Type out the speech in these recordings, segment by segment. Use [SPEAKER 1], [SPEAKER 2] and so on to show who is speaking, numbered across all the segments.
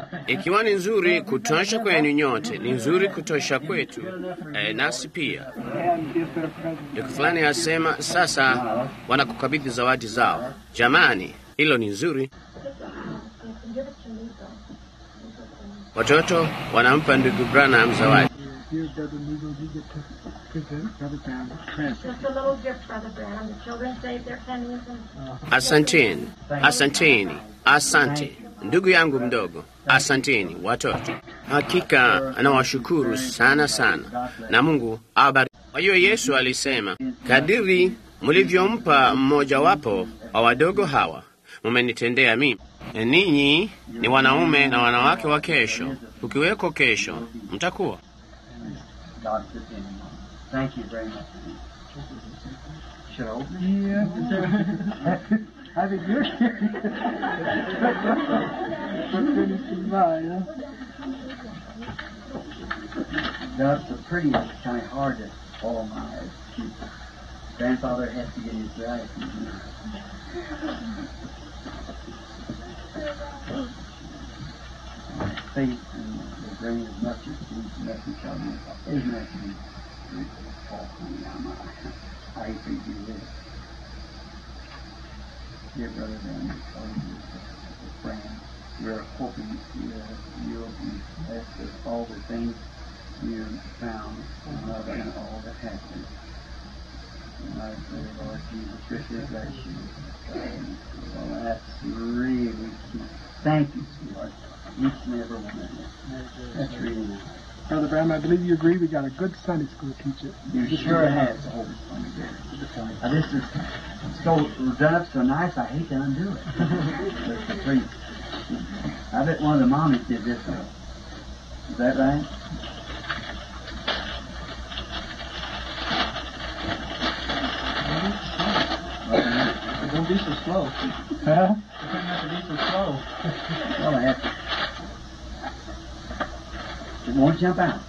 [SPEAKER 1] Ikiwa ni nzuri kutosha kwenu nyote, ni nzuri kutosha kwetu, nasi pia. Ndugu fulani asema sasa wanakukabidhi zawadi zao. Jamani, hilo ni nzuri. Watoto wanampa ndugu Branham zawadi. Asanteni, asanteni, asante ndugu yangu mdogo, asanteni watoto. Hakika nawashukuru sana sana, na Mungu awabariki. Kwa hiyo Yesu alisema, kadiri mlivyompa mmojawapo wa wadogo hawa, mumenitendea mimi. Ninyi ni wanaume na wanawake wa kesho. Ukiweko kesho, mtakuwa.
[SPEAKER 2] Thank you very much. Should I open? Yeah. Have it good. That's the prettiest, kind of hard to follow my eyes. Grandfather has to get his right. Faith and the grain of mustard seed, nothing shall be impossible. Isn't that to be I hate to do this. Dear brother, and friend, we're hoping you'll be blessed with all the things you found and all that happened. And I pray, Lord Jesus, richly bless you. Well, that's really key. Thank you, sweetheart. Each and every one of you. That's really nice.
[SPEAKER 3] Brother Branham, I believe you agree we got a good Sunday school teacher.
[SPEAKER 2] You sure have. Now, this is so done up so nice, I hate to undo it. I bet one of the mommies did this one. Is that right?
[SPEAKER 3] Don't be so slow.
[SPEAKER 2] Huh?
[SPEAKER 3] You don't have to be so slow.
[SPEAKER 2] Well, I have to. It won't jump out.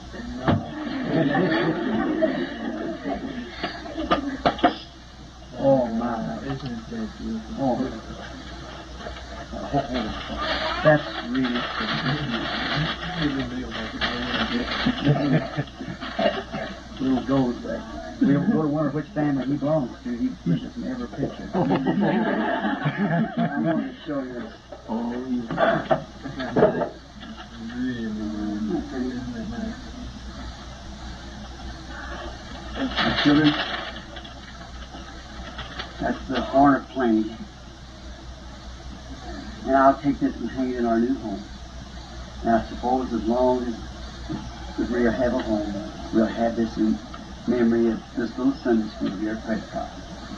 [SPEAKER 2] Oh, my.
[SPEAKER 3] Isn't that beautiful?
[SPEAKER 2] Oh. That's really Little goes back. We'll go to wonder which family he belongs to. He puts us in every picture. I'm going to show you this.
[SPEAKER 3] Oh, yeah. Really,
[SPEAKER 2] Children, that's the hornet plane. And I'll take this and hang it in our new home. And I suppose as long as we'll have a home, we'll have this in memory of this little Sunday school here at Prescott.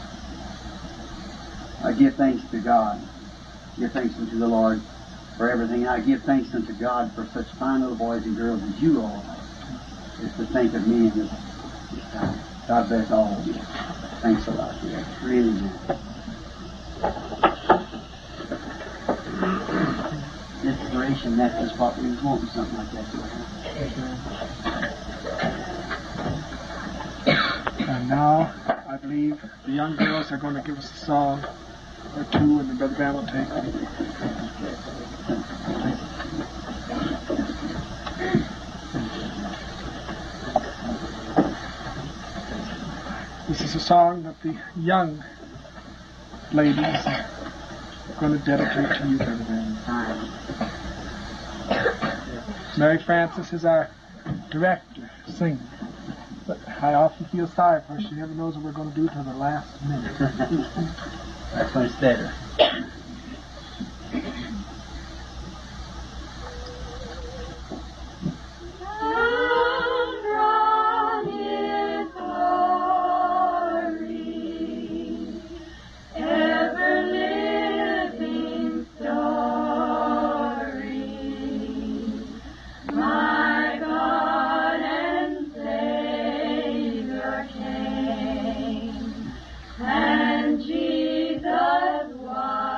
[SPEAKER 2] I give thanks to God. Give thanks unto the Lord for everything. And I give thanks unto God for such fine little boys and girls as you all are, is to think of me in this time. God bless all of you. Thanks a lot, dear. Really nice. Inspiration, that is what we was wanting, something like that to happen.
[SPEAKER 3] And now, I believe the young girls are going to give us a song or two, and the Brother Bam will take them. This is a song that the young ladies are going to dedicate to you, Brother Bam. Mary Frances is our director, singer. But I often feel sorry for her. She never knows what we're going to do till the last minute.
[SPEAKER 2] That's when it's better.
[SPEAKER 4] And Jesus was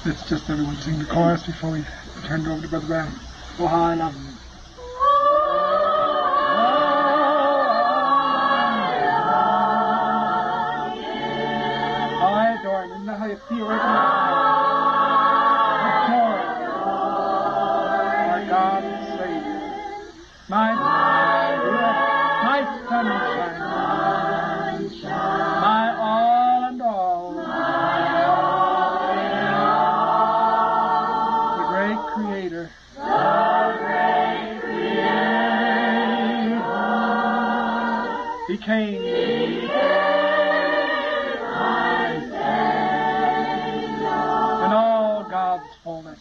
[SPEAKER 3] Let's just everyone sing the chorus before we turn it over to Brother Brown. Oh, how I love him. I adore him. Isn't that how you feel right now? Our God and Savior. My sunshine. My all and all. The great Creator. He came. In all God's fullness.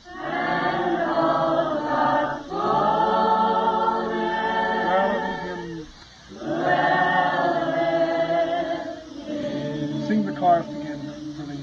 [SPEAKER 3] Sing the chorus again, Brother.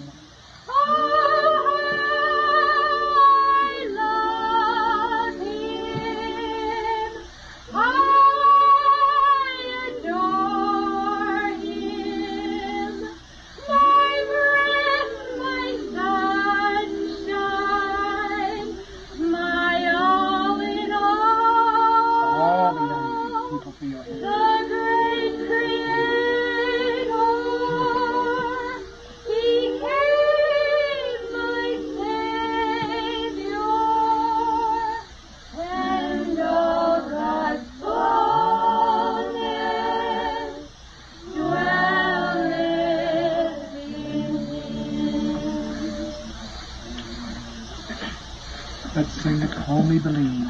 [SPEAKER 3] Let's sing it, Only Believe.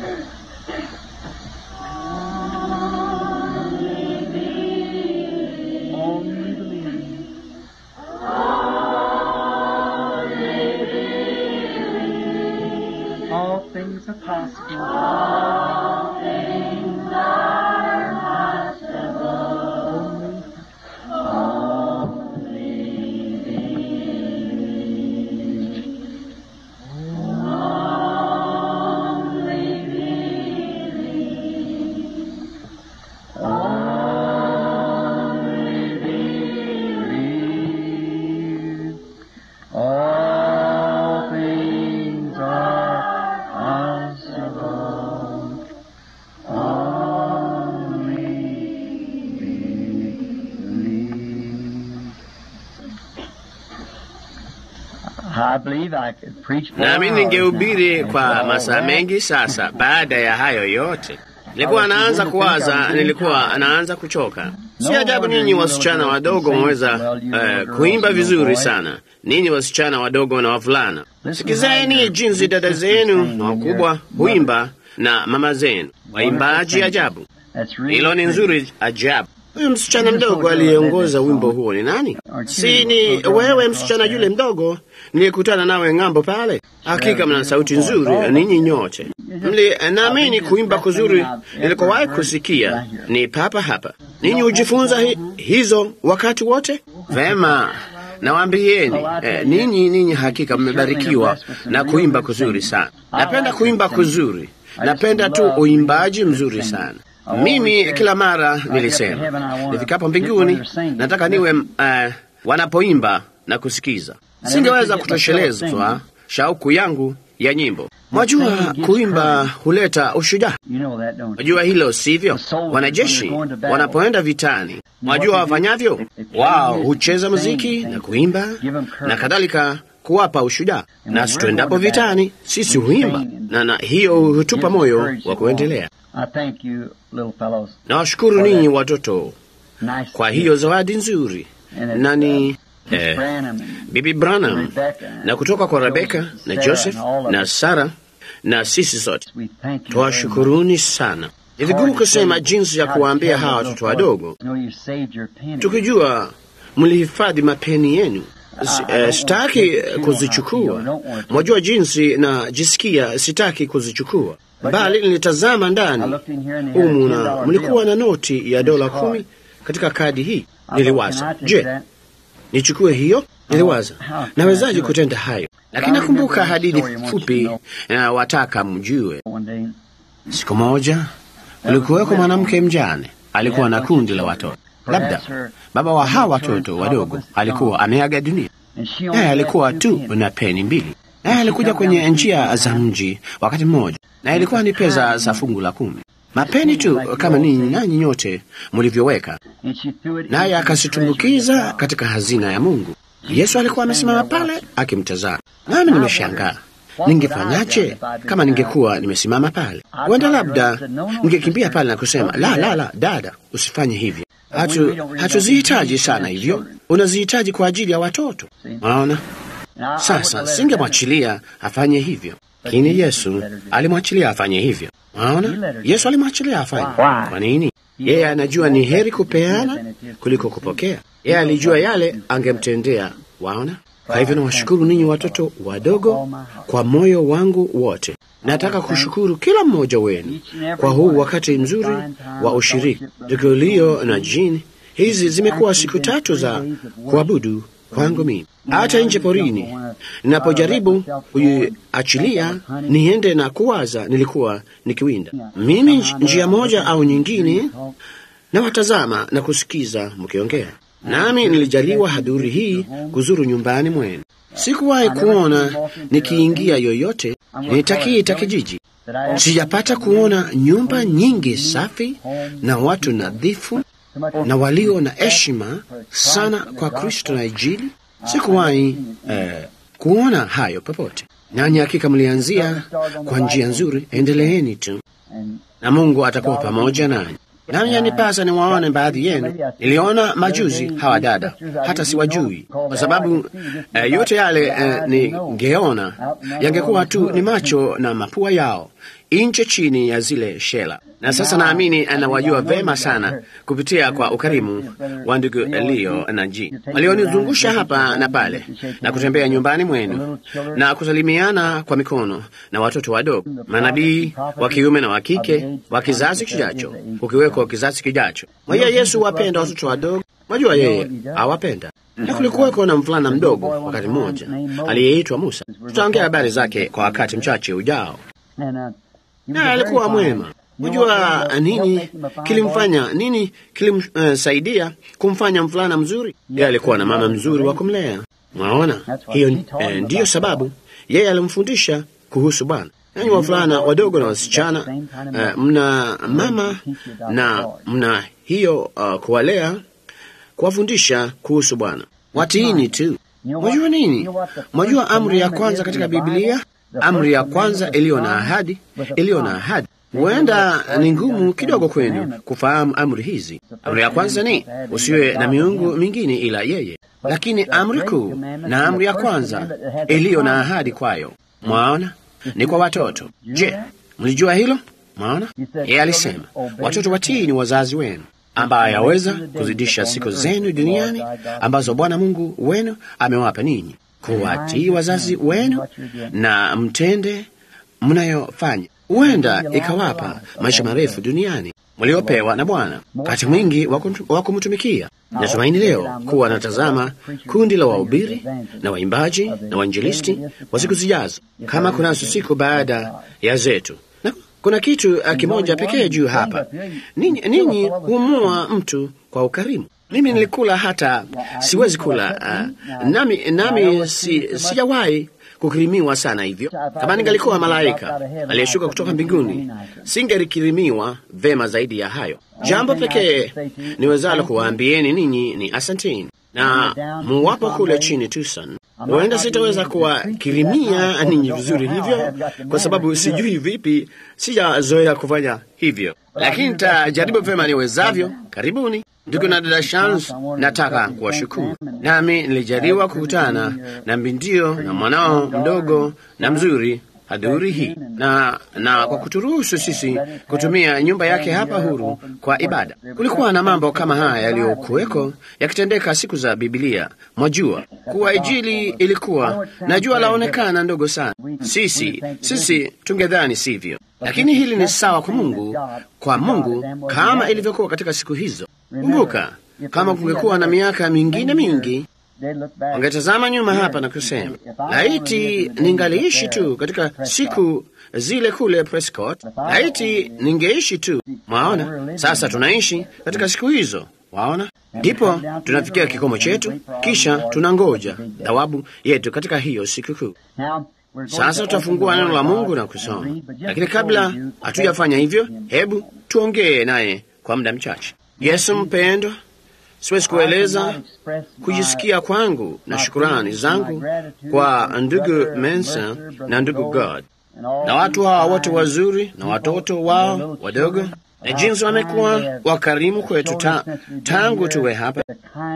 [SPEAKER 3] Only believe. All things are possible. All things are possible. Only
[SPEAKER 1] nami ningehubiri kwa masaa mengi sasa. Baada ya hayo yote, nilikuwa naanza kuwaza, nilikuwa naanza kuchoka. Si ajabu ninyi wasichana wadogo mweza kuimba vizuri sana, ninyi wasichana wadogo na wavulana. Sikizeni jinsi dada zenu na wakubwa huimba na mama zenu, waimbaji ajabu. Hilo ni nzuri ajabu. Huyu msichana mdogo aliyeongoza wimbo huo ni nani? Si ni wewe msichana yule mdogo niliyekutana nawe ng'ambo pale? Hakika mna sauti nzuri ninyi nyote. Naamini kuimba kuzuri nilikowahi kusikia ni papa hapa. Ninyi hujifunza hizo wakati wote? Vema, nawaambieni, ninyi hakika mmebarikiwa na kuimba kuzuri sana. Napenda kuimba kuzuri. Napenda tu uimbaji mzuri sana. Mimi kila mara nilisema, nifikapo mbinguni nataka niwe wanapoimba na kusikiza. Singeweza kutoshelezwa shauku yangu ya nyimbo. Mwajua kuimba huleta ushujaa. Mwajua hilo sivyo? Wanajeshi wanapoenda vitani, mwajua wafanyavyo? Wao hucheza muziki na kuimba na kadhalika kuwapa ushujaa. Nasi tuendapo vitani, sisi huimba na hiyo hutupa moyo wa kuendelea. Nawashukuru ninyi watoto kwa hiyo zawadi nzuri. Nani Bibi Branham na kutoka kwa Rebecca na Joseph na Sarah na sisi sote twashukuruni sana. Ni vigumu kusema jinsi ya kuwaambia hawa watoto wadogo, tukijua mlihifadhi mapeni yenu. Sitaki kuzichukua. Mwajua jinsi na jisikia sitaki kuzichukua, bali nilitazama ndani humu na mlikuwa na noti ya $10 katika kadi hii. Niliwaza, je, nichukue hiyo? Niliwaza, nawezaje kutenda hayo? Lakini nakumbuka hadithi fupi na wataka mjue. Siku moja kulikuweko mwanamke mjane, alikuwa na kundi la watoto. Labda baba wa hawa watoto wadogo alikuwa ameaga dunia, naye alikuwa tu na peni 2. naye alikuja kwenye njia za mji wakati mmoja, na ilikuwa ni pesa za fungu la 10, mapeni tu kama ninyi nanyi nyote mlivyoweka, naye akasitumbukiza katika hazina ya Mungu. Yesu alikuwa amesimama pale akimtazama, nami nimeshangaa. Ningefanyaje kama ningekuwa nimesimama pale? Huenda labda ningekimbia pale na kusema, la, dada, usifanye hivyo. Hatuzihitaji sana hivyo, unazihitaji kwa ajili ya watoto. Unaona? Sasa singemwachilia afanye hivyo, lakini Yesu alimwachilia afanye hivyo. Unaona? Yesu alimwachilia afanye. Kwa nini? Yeye anajua ni heri kupeana kuliko kupokea. Yeye alijua yale angemtendea. Waona? Kwa hivyo nawashukuru ninyi watoto wadogo kwa moyo wangu wote. Nataka kushukuru kila mmoja wenu kwa huu wakati mzuri wa ushiriki. Tukio na Jini, hizi zimekuwa siku 3 za kuabudu kwangu mimi. Hata nje porini, ninapojaribu kuiachilia niende na kuwaza, nilikuwa nikiwinda. Mimi njia moja au nyingine na watazama na kusikiza mkiongea. Nami nilijaliwa hadhuri hii kuzuru nyumbani mwenu. Sikuwahi kuona nikiingia yoyote nitakiita kijiji. Sijapata kuona nyumba nyingi safi na watu nadhifu na walio na heshima sana kwa Kristo na Injili. Sikuwahi kuona hayo popote. Nanyi hakika mlianzia kwa njia nzuri, endeleeni tu na Mungu atakuwa pamoja nanyi. Nami yanipasa niwaone baadhi yenu. Niliona majuzi hawa dada, hata siwajui, kwa sababu yote yale ningeona yangekuwa tu ni macho na mapua yao nje chini ya zile shela. Na sasa naamini anawajua vema sana kupitia kwa ukarimu wa ndugu Leo na G, walionizungusha hapa na pale na kutembea nyumbani mwenu na kusalimiana kwa mikono na watoto wadogo, manabii wa kiume na wa kike wa kizazi kijacho, ukiweko kizazi kijacho. Mwaya Yesu wapenda watoto wadogo, mwajua yeye awapenda. Na kulikuweko na mvulana mdogo wakati mmoja aliyeitwa Musa. Tutaongea habari zake kwa wakati mchache ujao. Na alikuwa mwema. Unajua nini kilimsaidia kumfanya mvulana mzuri? Yeye alikuwa na mama mzuri wa kumlea. Mwaona? Hiyo ndiyo sababu yeye alimfundisha kuhusu Bwana. Nanyi wavulana wadogo na wasichana, mna mama na mna hiyo kuwalea, kuwafundisha kuhusu Bwana. Watiini tu. Mwajua nini? Mwajua amri ya kwanza katika Biblia? Amri ya kwanza iliyo na ahadi. Huenda ni ngumu kidogo kwenu kufahamu amri hizi. Amri ya kwanza ni usiwe na miungu mingine ila yeye. Lakini amri kuu na amri ya kwanza iliyo na ahadi kwayo, mwaona, ni kwa watoto. Je, mlijua hilo? Mwaona? Yeye alisema, watoto watii ni wazazi wenu, ambaye yaweza kuzidisha siku zenu duniani ambazo Bwana Mungu wenu amewapa ninyi. Kuwatii wazazi wenu na mtende mnayofanya huenda ikawapa maisha marefu duniani mliopewa na Bwana, wakati mwingi wa kumtumikia. Natumaini leo kuwa natazama kundi la wahubiri na waimbaji na wainjilisti wa siku zijazo, kama kunazo siku baada ya zetu. Na kuna kitu kimoja pekee juu hapa: ninyi humua mtu kwa ukarimu. Mimi nilikula hata siwezi kula, nami sijawahi kukirimiwa sana hivyo. Kama ningalikuwa malaika aliyeshuka kutoka mbinguni, singelikirimiwa vema zaidi ya hayo. Jambo pekee niwezalo kuwaambieni ninyi ni asanteni, na muwapo kule chini Tucson. Huenda sitaweza kuwakirimia ninyi vizuri hivyo, kwa sababu sijui vipi, sijazoea kufanya hivyo, lakini nitajaribu vema niwezavyo. Karibuni ndugu na dada Shans, nataka kuwashukuru. Nami nilijaliwa kukutana na mbindio na mwanao mdogo na mzuri hadhuri hii, na kwa kuturuhusu sisi kutumia nyumba yake hapa huru kwa ibada. Kulikuwa na mambo kama haya yaliyokuweko yakitendeka siku za Biblia. Mwajua kuwa Injili ilikuwa na jua laonekana ndogo sana. Sisi tungedhani sivyo, lakini hili ni sawa kwa Mungu kama ilivyokuwa katika siku hizo. Kumbuka, kama kungekuwa na miaka mingine mingi, wangetazama nyuma hapa na kusema, laiti ningaliishi tu katika siku zile kule Prescott, laiti ningeishi tu. Mwaona, sasa tunaishi katika siku hizo. Waona, ndipo tunafikia kikomo chetu, kisha tunangoja thawabu yetu katika hiyo siku kuu. Sasa tutafungua neno la Mungu na kusoma, lakini kabla hatujafanya hivyo, hebu tuongee naye kwa muda mchache. Yesu mpendwa, siwezi kueleza kujisikia kwangu na shukurani zangu kwa ndugu Mensa na ndugu God na watu hawa wote wazuri na watoto wao wadogo, na jinsi wamekuwa wakarimu kwetu tangu tuwe hapa.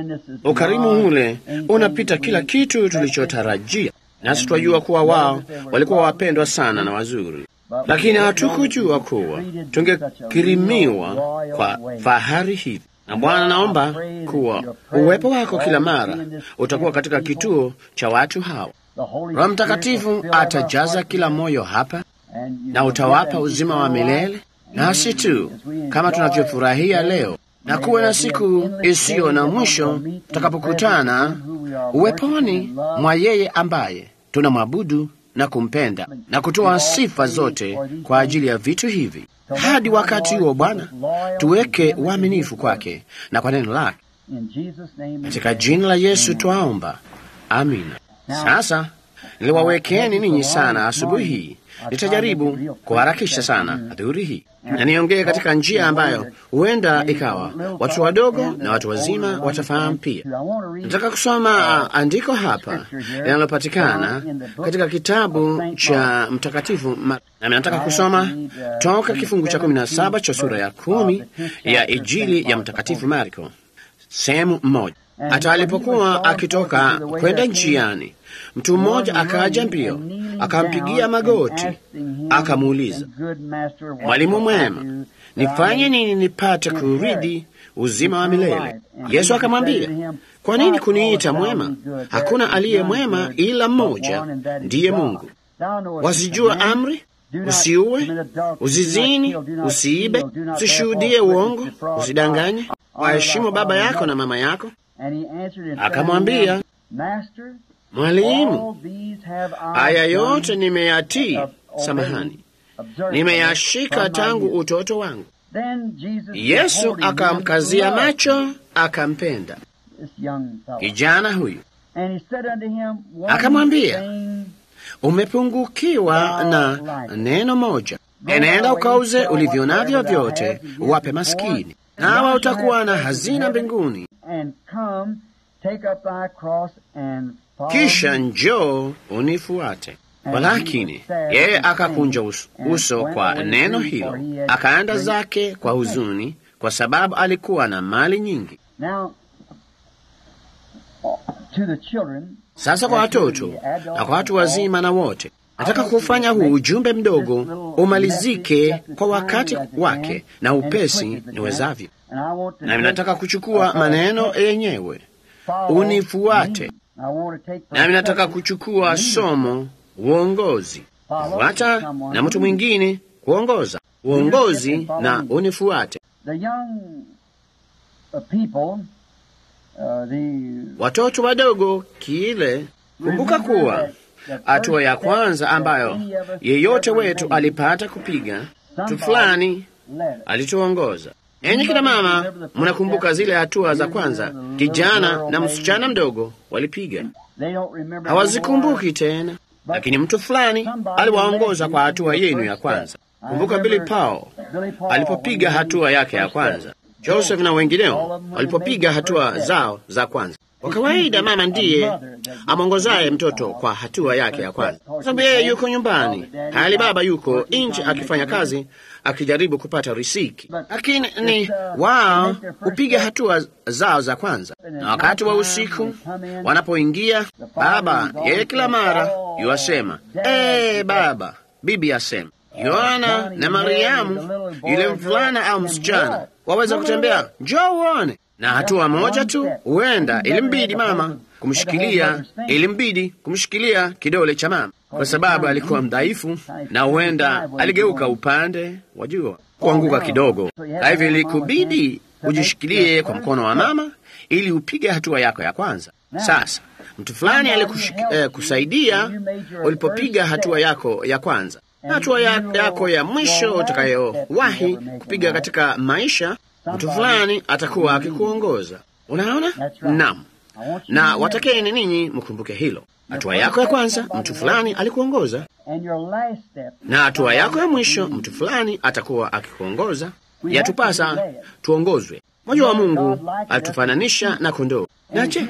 [SPEAKER 1] Ukarimu ule unapita kila kitu tulichotarajia, nasi twajua kuwa wao walikuwa wapendwa sana na wazuri, lakini hatukujua kuwa tungekirimiwa kwa fahari hivi. Na Bwana, naomba kuwa uwepo wako kila mara utakuwa katika kituo cha watu hawa. Roho Mtakatifu atajaza kila moyo hapa na utawapa uzima wa milele, nasi tu kama tunavyofurahia leo, na kuwe na siku isiyo na mwisho tutakapokutana uweponi mwa yeye ambaye tunamwabudu na kumpenda na kutoa sifa zote kwa ajili ya vitu hivi. Hadi wakati huo, Bwana, tuweke uaminifu kwake na kwa neno lake. Katika jina la Yesu twaomba, amina. Sasa niliwawekeni ninyi sana asubuhi hii. Nitajaribu kuharakisha sana adhuhuri hii, na niongee katika njia ambayo huenda ikawa watu wadogo na watu wazima watafahamu pia. Nataka kusoma andiko hapa linalopatikana katika kitabu cha Mtakatifu na nataka kusoma toka kifungu cha 17 cha sura ya 10 ya Injili ya Mtakatifu Marko, sehemu moja. Hata alipokuwa akitoka kwenda njiani, mtu mmoja akaja mbio, akampigia magoti, akamuuliza, Mwalimu mwema, nifanye nini nipate kurithi uzima wa milele? Yesu akamwambia, kwa nini kuniita mwema? Hakuna aliye mwema ila mmoja, ndiye Mungu. Wazijua amri: usiue, usizini, usiibe, usishuhudie uongo, usidanganye, waheshimu baba yako na mama yako. Akamwambia, Mwalimu, haya yote nimeyatii, nimeyashika tangu utoto wangu. Yesu akamkazia macho, akampenda kijana huyu, akamwambia, umepungukiwa na neno moja. Enenda ukauze ulivyo navyo vyote, uwape maskini, nawe utakuwa na hazina mbinguni. Kisha njoo unifuate. Walakini yeye akakunja uso kwa neno hilo, akaenda zake kwa huzuni, kwa sababu alikuwa na mali nyingi. Sasa kwa watoto na kwa watu wazima na wote, nataka kufanya huu ujumbe mdogo umalizike kwa wakati wake na upesi niwezavyo. Na nataka kuchukua maneno yenyewe, unifuate. Nami nataka kuchukua somo uongozi, kufuata na mtu mwingine kuongoza, uongozi na unifuate. Watoto wadogo kile, kumbuka kuwa hatua ya kwanza ambayo yeyote wetu alipata kupiga, mtu fulani alituongoza. Enyi kina mama, mnakumbuka zile hatua za kwanza kijana na msichana mdogo walipiga? Hawazikumbuki tena, lakini mtu fulani aliwaongoza kwa hatua yenu ya kwanza. Kumbuka Billy Paul alipopiga hatua yake ya kwanza, Joseph na wengineo walipopiga hatua zao za kwanza. Kwa kawaida mama ndiye amwongozaye mtoto kwa hatua yake ya kwanza, kwa sababu yeye yuko nyumbani, hali baba yuko nje akifanya kazi, akijaribu kupata riziki. Lakini ni wao hupiga hatua zao za kwanza, na wakati wa usiku wanapoingia, baba yeye kila mara yuasema, baba, bibi asema, Yohana na Mariamu, yule mvulana au msichana waweza kutembea, njoo uone. Na hatua moja tu huenda ilimbidi kumshikilia kidole cha mama, kwa sababu alikuwa mdhaifu na huenda aligeuka upande, wajua, kuanguka kidogo. Kwa hivyo ilikubidi ujishikilie kwa mkono wa mama ili upige hatua yako ya kwanza. Sasa mtu fulani alikusaidia ulipopiga hatua yako ya kwanza. Hatua yako ya mwisho utakayowahi kupiga katika maisha, mtu fulani atakuwa akikuongoza. Unaona? Naam, na watakeni ninyi mkumbuke hilo. Hatua yako ya kwanza, mtu fulani alikuongoza, na hatua yako ya mwisho, mtu fulani atakuwa akikuongoza. Yatupasa tuongozwe. Mwajua Mungu alitufananisha na kondoo. Na je,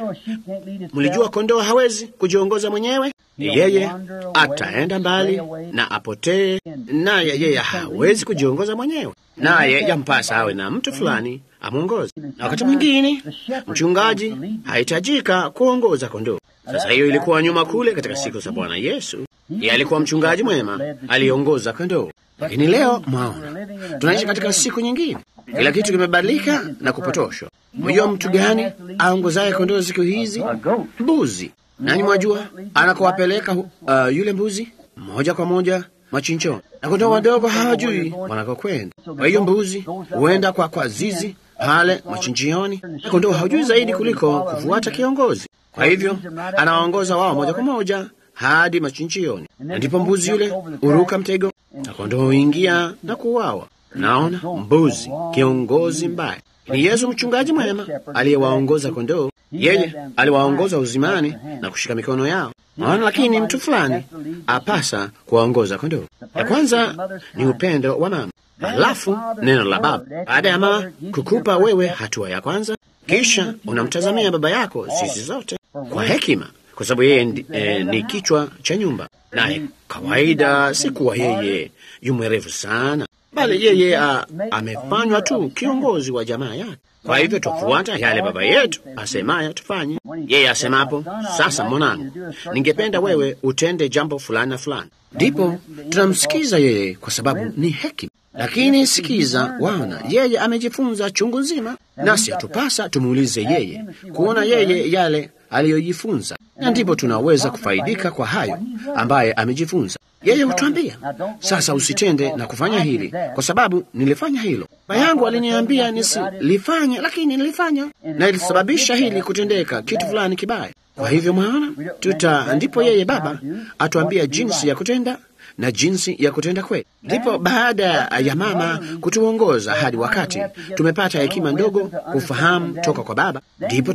[SPEAKER 1] mlijua kondoo hawezi kujiongoza mwenyewe? Yeye ataenda mbali na apotee, naye yeye hawezi kujiongoza mwenyewe, naye yampasa awe na mtu fulani amwongoze. Na wakati mwingine mchungaji hahitajika kuongoza kondoo. Sasa hiyo ilikuwa nyuma kule katika siku za Bwana Yesu. Yeye alikuwa mchungaji mwema, aliongoza kondoo. Lakini leo mwaona, tunaishi katika siku nyingine. Kila kitu kimebadilika na kupotoshwa. Mwajua mtu gani aongozaye kondoo siku hizi? Mbuzi. Nani mwajua anakowapeleka yule mbuzi? Moja kwa moja machinjoni, na kondoo wadogo hawajui wanakokwenda. Kwa hiyo mbuzi huenda kwa zizi pale machinjioni, na kondoo hawajui zaidi kuliko kufuata kiongozi. Kwa hivyo anawaongoza wao moja kwa moja hadi machinjioni, na ndipo mbuzi yule uruka mtego na kondoo huingia na kuuawa. Naona mbuzi, kiongozi mbaya. Ni Yesu mchungaji mwema aliyewaongoza kondoo. Yeye aliwaongoza uzimani na kushika mikono yao. Naona, lakini mtu fulani apasa kuwaongoza kondoo. Ya kwanza ni upendo wa mama, halafu neno la baba. Baada ya mama kukupa wewe hatua ya kwanza, kisha unamtazamia baba yako sisi zote kwa hekima, kwa sababu yeye ni kichwa cha nyumba. Naye kawaida si kuwa yeye yu mwerevu sana, bali yeye amefanywa tu kiongozi wa jamaa yake. Kwa hivyo tufuata yale baba yetu asemaye tufanye. Yeye asemapo, sasa mwanangu, ningependa wewe utende jambo fulani na fulani, ndipo tunamsikiza yeye kwa sababu ni hekima. Lakini sikiza, wana, yeye amejifunza chungu nzima, nasi atupasa tumuulize yeye, kuona yeye yale aliyojifunza, na ndipo tunaweza kufaidika kwa hayo ambaye amejifunza. Yeye hutuambia, sasa usitende na kufanya hili, kwa sababu nilifanya hilo. Baba yangu aliniambia nisilifanye, lakini nilifanya, na ilisababisha hili kutendeka, kitu fulani kibaya. Kwa hivyo mwaona, ndipo yeye baba atuambia jinsi ya kutenda na jinsi ya kutenda kweli. Ndipo baada ya mama kutuongoza hadi wakati tumepata hekima ndogo kufahamu toka kwa baba, ndipo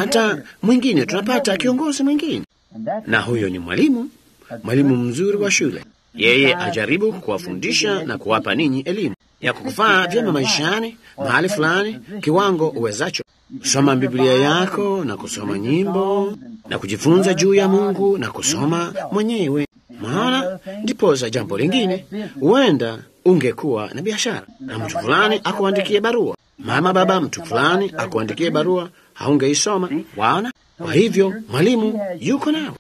[SPEAKER 1] tunapata kiongozi mwingine, na huyo ni mwalimu mzuri wa shule. Yeye ajaribu kuwafundisha na kuwapa ninyi elimu ya kukufaa vyema maishani, mahali fulani, kiwango uwezacho. Kusoma Biblia yako na kusoma nyimbo na kujifunza juu ya Mungu na kusoma mwenyewe. Maana ndiposa jambo lingine, huenda ungekuwa na biashara na mtu fulani akuandikie barua, mama baba, mtu fulani akuandikie barua, haungeisoma. Waona? Kwa hivyo mwalimu yuko nao,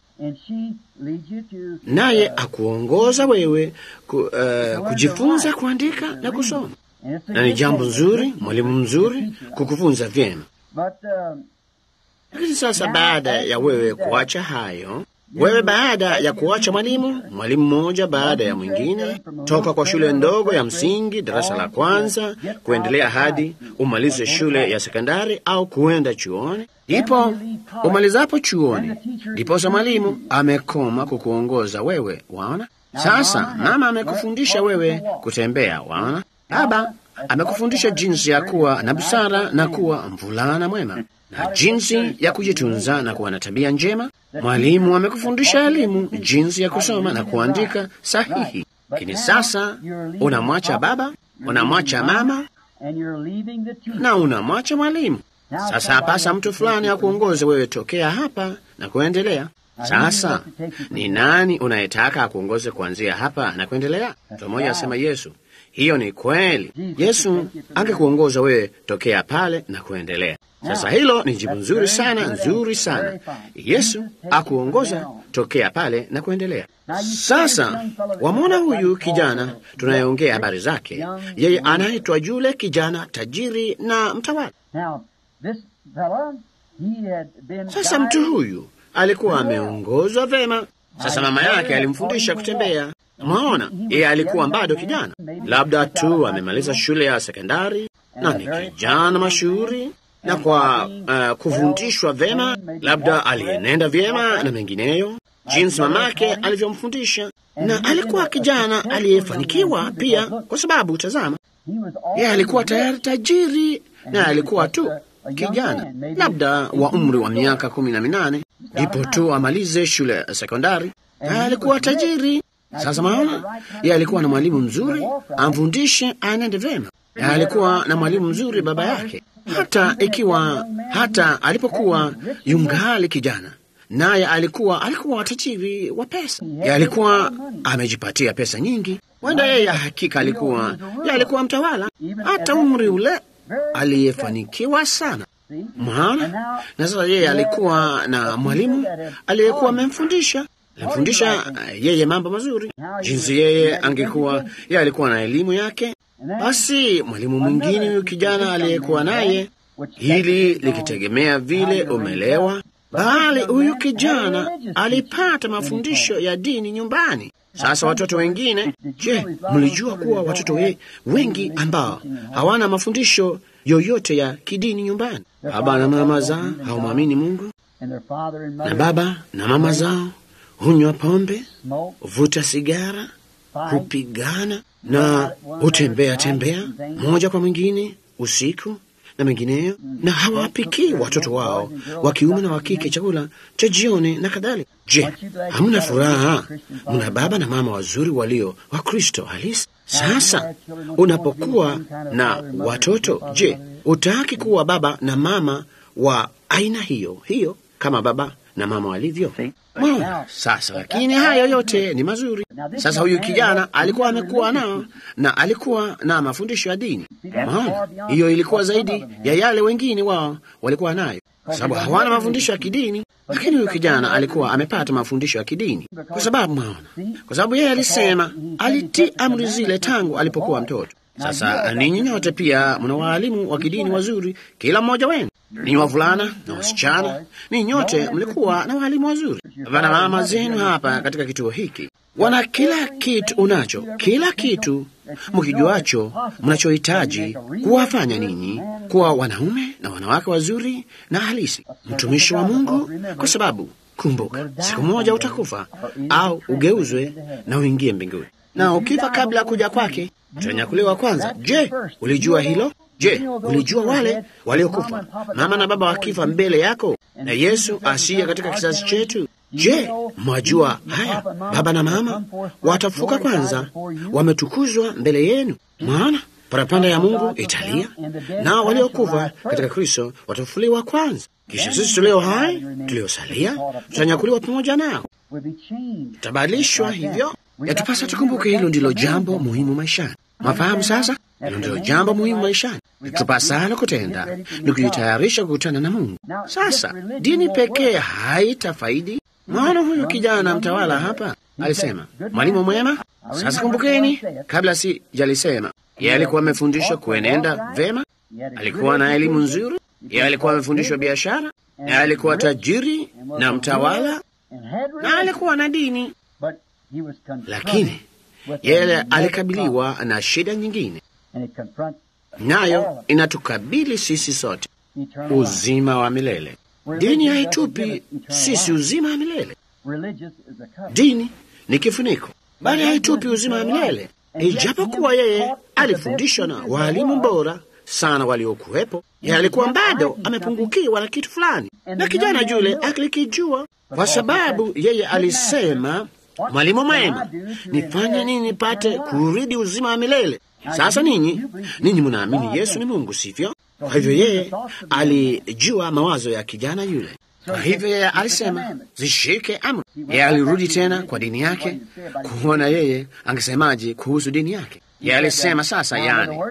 [SPEAKER 1] naye akuongoza wewe kujifunza kuandika na kusoma, na ni jambo nzuri, mwalimu mzuri kukufunza vyema. Lakini sasa baada ya wewe kuacha hayo, baada ya kuacha mwalimu mmoja baada ya mwingine, toka kwa shule ndogo ya msingi, darasa la kwanza, kuendelea hadi umalize shule ya sekondari au kuenda chuoni, ndipo umalizapo chuoni, ndiposa mwalimu amekoma kukuongoza wewe. Waona? Sasa mama amekufundisha wewe kutembea. Waona? Baba amekufundisha jinsi ya kuwa na busara na kuwa mvulana mwema, na jinsi ya kujitunza na kuwa na tabia njema. Mwalimu amekufundisha elimu, jinsi ya kusoma na kuandika sahihi. Lakini sasa unamwacha baba, unamwacha mama na unamwacha mwalimu. Sasa hapasa mtu fulani akuongoze wewe tokea hapa na kuendelea. Sasa ni nani unayetaka akuongoze kuanzia hapa na kuendelea? Mtu mmoja asema Yesu. Hiyo ni kweli. Yesu angekuongoza wewe tokea pale na kuendelea. Sasa hilo ni jibu nzuri sana. Yesu akuongoza tokea pale na kuendelea. Sasa wamwona huyu kijana tunayeongea habari zake, yeye anaitwa yule kijana tajiri na mtawala. Sasa mtu huyu alikuwa ameongozwa vema. Sasa mama yake alimfundisha kutembea. Mwaona, yeye alikuwa bado kijana, labda tu amemaliza shule ya sekondari na ni kijana mashuhuri, na kwa kufundishwa vema, labda alienenda vyema na mengineyo, jinsi mamake alivyomfundisha. Na alikuwa kijana aliyefanikiwa pia, kwa sababu tazama, yeye alikuwa tayari tajiri, na alikuwa tu kijana labda wa umri wa miaka 18, ndipo tu amalize shule sekondari. Alikuwa tajiri. Sasa maana yeye alikuwa na mwalimu mzuri amfundishe anende vema. Alikuwa na mwalimu mzuri baba yake, hata alipokuwa yungali kijana, naye alikuwa tajiri wa pesa. Yeye alikuwa amejipatia pesa nyingi. Wanda yeye hakika alikuwa mtawala, hata umri ule aliyefanikiwa sana. Maana na sasa yeye alikuwa na mwalimu aliyekuwa amemfundisha yeye mambo mazuri, jinsi yeye alikuwa na elimu yake. Basi mwalimu mwingine huyu kijana aliyekuwa naye, hili likitegemea vile umelewa, bali huyu kijana alipata mafundisho ya dini nyumbani. Sasa watoto wengine, je, mlijua kuwa watoto wengi ambao hawana mafundisho yoyote ya kidini nyumbani? Baba na mama zao hawamwamini Mungu, na baba na mama zao hunywa pombe, vuta sigara, hupigana na hutembea moja kwa mwingine usiku na mengineyo, na hawapikii watoto wao wa kiume na wa kike chakula cha jioni na kadhalika. Je, hamna furaha? Mna baba na mama wazuri walio wa Kristo halisi. Sasa unapokuwa na watoto, je, utaki kuwa baba na mama wa aina hiyo kama baba na mama walivyo? Sasa lakini haya yote ni mazuri. Sasa huyu kijana alikuwa amekuwa nao na alikuwa na mafundisho ya dini. Hiyo ilikuwa zaidi ya yale wengine wao walikuwa nayo, kwa sababu hawana mafundisho ya kidini. Lakini huyu kijana alikuwa amepata mafundisho ya kidini, kwa sababu yeye alisema, alitii amri zile tangu alipokuwa mtoto. Sasa ninyi nyote pia mna walimu wa kidini wazuri, kila mmoja wenu. Ninyi wavulana na wasichana, ninyi nyote mlikuwa na walimu wazuri. Baba na mama zenu hapa katika kituo hiki wana kila kitu mkijuacho mnachohitaji kuwafanya ninyi kuwa wanaume na wanawake wazuri na halisi, mtumishi wa Mungu, kwa sababu kumbuka, siku moja utakufa au ugeuzwe na uingie mbinguni, na ukifa kabla ya kuja kwake utanyakuliwa kwanza. Je, ulijua hilo? Je, ulijua wale waliokufa mama na baba wakifa mbele yako na Yesu asiye katika kizazi chetu? Je, mwajua haya? Baba na mama watafuka kwanza, wametukuzwa mbele yenu. Maana parapanda ya Mungu italia, nao waliokufa katika Kristo watafufuliwa kwanza. Kisha sisi tulio hai tuliosalia tutanyakuliwa pamoja nao, tutabadilishwa. Hivyo yatupasa tukumbuke, hilo ndilo jambo muhimu maishani. Mafahamu sasa? Hilo ndilo jambo muhimu maishani, tupasalo kutenda ni kujitayarisha kukutana na Mungu. Sasa dini pekee haitafaidi. Maana huyu kijana mtawala hapa alisema, mwalimu mwema. Sasa kumbukeni, kabla sijalisema, yeye alikuwa amefundishwa kuenenda vema, alikuwa na elimu nzuri, yeye alikuwa amefundishwa biashara, yeye alikuwa tajiri na mtawala, na alikuwa na dini. Lakini yeye alikabiliwa na shida nyingine, nayo inatukabili sisi sote: uzima wa milele. Dini haitupi sisi uzima wa milele. Dini ni kifuniko, bali haitupi uzima wa milele. Ijapokuwa yeye alifundishwa na walimu bora sana waliokuwepo, yeye alikuwa bado amepungukiwa na kitu fulani, na kijana yule alikijua, kwa sababu yeye alisema, mwalimu mwema, nifanye nini nipate kuridi uzima wa milele? Sasa ninyi mnaamini Yesu ni Mungu, sivyo? Kwa hivyo yeye alijua mawazo ya kijana yule. Kwa hivyo yeye alisema, zishike amri. Yeye alirudi tena kwa dini yake kuona yeye angesemaje kuhusu dini yake. Yeye alisema sasa,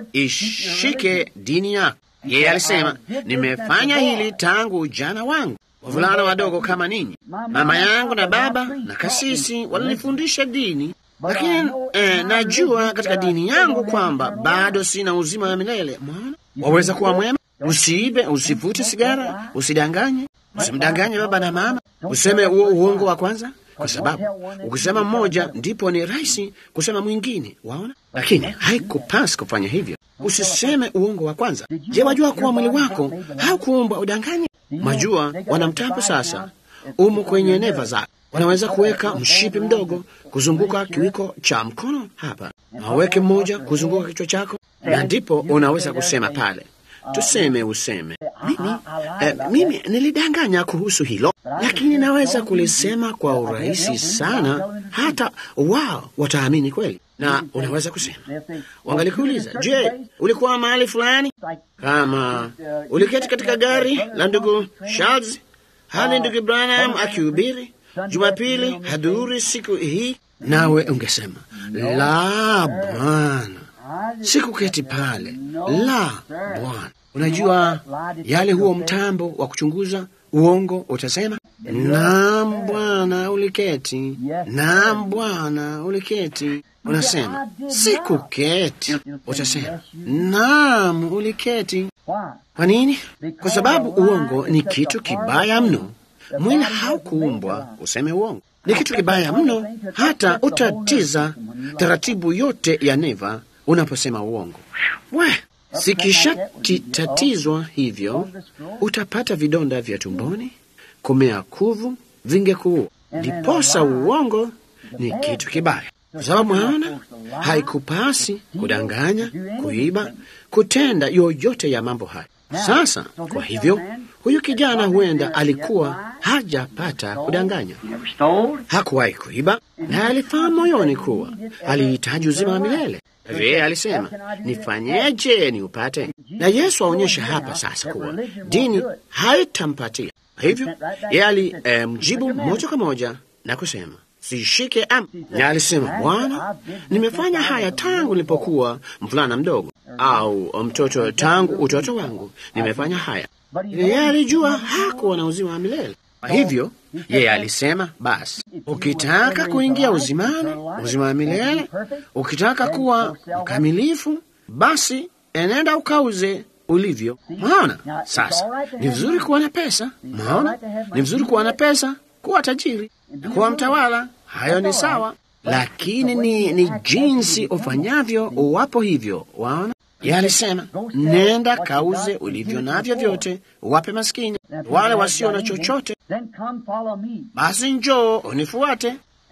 [SPEAKER 1] ishike dini yako. Yeye alisema, nimefanya hili tangu ujana wangu. Wavulana wadogo kama ninyi, mama yangu na baba na kasisi walinifundisha dini, lakini najua katika dini yangu kwamba bado sina uzima wa milele. Mwana, waweza kuwa mwema, usiibe, usivute sigara, usidanganye, usimdanganye baba na mama, useme uongo wa kwanza, kwa sababu ukisema mmoja ndipo ni rahisi kusema mwingine, waona? Lakini haikupasi kufanya hivyo. Usiseme uongo wa kwanza. Je, wajua kuwa mwili wako haukuumbwa udanganye? Majua wanamtambo sasa umo kwenye neva zako. Wanaweza kuweka mshipi mdogo kuzunguka kiwiko cha mkono hapa, na waweke mmoja kuzunguka kichwa chako, na ndipo unaweza kusema pale, tuseme useme mimi nilidanganya kuhusu hilo, lakini naweza kulisema kwa urahisi sana, hata wao wataamini kweli. Na unaweza kusema, wangalikuuliza, je, ulikuwa mahali fulani? Kama uliketi katika gari la ndugu Charles hali ndugu Branham akihubiri Jumapili hadhuri siku hii, nawe ungesema, la Bwana, sikuketi pale. La Bwana. Unajua yale huo mtambo wa kuchunguza uongo, utasema, naam Bwana uliketi. Naam Bwana uliketi. Unasema, sikuketi. Utasema, naam uliketi. Kwa nini? Kwa sababu uongo ni kitu kibaya mno. Mwili haukuumbwa useme uongo. Ni kitu kibaya mno, hata utatiza taratibu yote ya neva unaposema uongo. Sikishatatizwa hivyo, utapata vidonda vya tumboni, kumea kuvu, vingekuua. Ndiposa uongo ni kitu kibaya. Kwa sababu mwaona, haikupasi kudanganya, kuiba, kutenda yoyote ya mambo haya. Sasa, kwa hivyo, huyu kijana huenda alikuwa hajapata kudanganya, hakuwahi kuiba, na alifahamu moyoni kuwa alihitaji uzima wa milele. Yeye alisema, nifanyeje ni upate? Na Yesu aonyesha hapa sasa kuwa dini haitampatia. Hivyo yeye alimjibu moja kwa moja na kusema, sishike amri. Na alisema, Bwana, nimefanya haya tangu nilipokuwa mvulana mdogo, au mtoto, tangu utoto wangu nimefanya haya. Yeye alijua hakuwa na uzima wa milele. Hivyo yeye alisema, basi ukitaka kuingia uzimani, uzima wa milele, ukitaka kuwa mkamilifu, basi enenda ukauze ulivyo. Maona sasa, ni vizuri kuwa na pesa. Maona ni vizuri kuwa na pesa, kuwa tajiri, kuwa mtawala. Hayo ni sawa, lakini ni jinsi ufanyavyo uwapo hivyo. Waona, yeye alisema, nenda kauze ulivyo navyo vyote, uwape maskini, wale wasio na chochote. Basi njoo unifuate,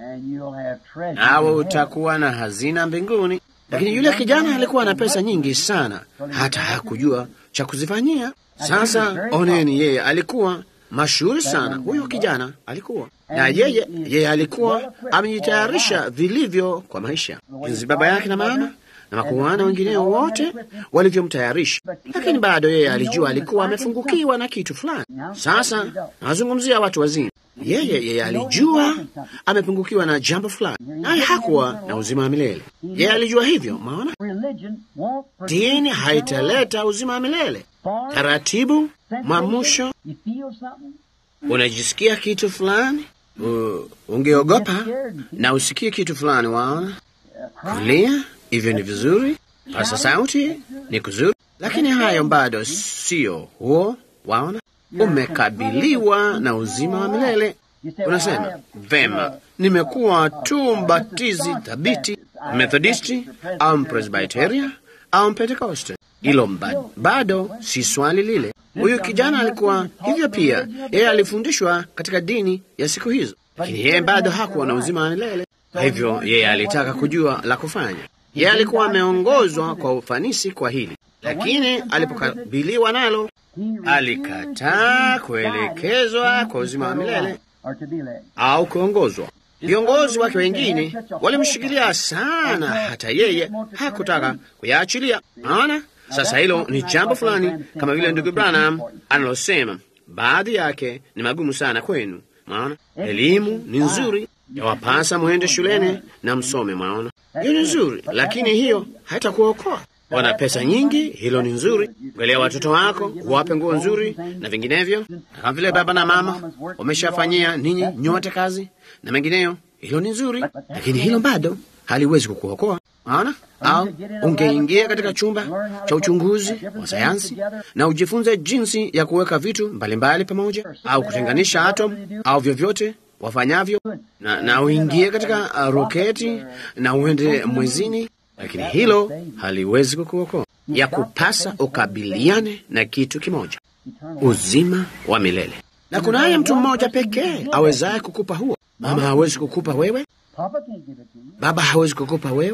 [SPEAKER 1] nawe utakuwa na hazina mbinguni. Lakini yule kijana alikuwa na pesa nyingi sana, hata hakujua cha kuzifanyia. Sasa oneni, yeye alikuwa mashuhuri sana. Huyo kijana alikuwa na yeye alikuwa amejitayarisha vilivyo kwa maisha, jinsi baba yake na mama na makuhani wengineo wote walivyomtayarisha, lakini bado yeye alijua alikuwa amefungukiwa na kitu fulani. Sasa nazungumzia watu wazima. Yeye alijua amepungukiwa na jambo fulani, naye hakuwa na uzima wa milele. Yeye alijua hivyo. Maona, dini haitaleta uzima wa milele. Taratibu, mwamusho, unajisikia kitu fulani, ungeogopa na usikie kitu fulani. Waona, kulia hivyo ni vizuri, pasa sauti ni kuzuri, lakini hayo bado sio huo. Waona, umekabiliwa na uzima wa milele. Unasema, vema, nimekuwa tu mbatizi thabiti, Methodisti au Presbyteria au Pentekoste. Hilo bado si swali lile. Huyu kijana alikuwa hivyo pia. Yeye alifundishwa katika dini ya siku hizo, lakini yeye bado hakuwa na uzima wa milele. Hivyo yeye alitaka kujua la kufanya. Yeye alikuwa ameongozwa kwa ufanisi kwa hili, lakini alipokabiliwa nalo, alikataa kuelekezwa kwa uzima wa milele au kuongozwa. Viongozi wake wengine walimshikilia sana, hata yeye hakutaka kuyaachilia. Maana sasa hilo ni jambo fulani, kama vile ndugu Branham analosema, baadhi yake ni magumu sana kwenu. Maana elimu ni nzuri, yawapasa muende shuleni na msome. Maana hiyo ni nzuri, lakini hiyo haitakuokoa. Wana pesa nyingi, hilo ni nzuri. Angalia watoto wako, wape nguo nzuri na vinginevyo, kama vile baba na mama wameshafanyia ninyi nyote kazi na mengineyo, hilo ni nzuri, lakini hilo bado haliwezi kukuokoa. Maana au ungeingia katika chumba cha uchunguzi wa sayansi na ujifunze jinsi ya kuweka vitu mbalimbali pamoja, au kutenganisha atom au vyovyote wafanyavyo, na uingie katika roketi na uende mwezini, lakini hilo haliwezi kukuokoa. Ya kupasa ukabiliane na kitu kimoja, uzima wa milele. Na kunaye mtu mmoja pekee awezaye kukupa huo. Mama hawezi kukupa wewe, baba hawezi kukupa wewe,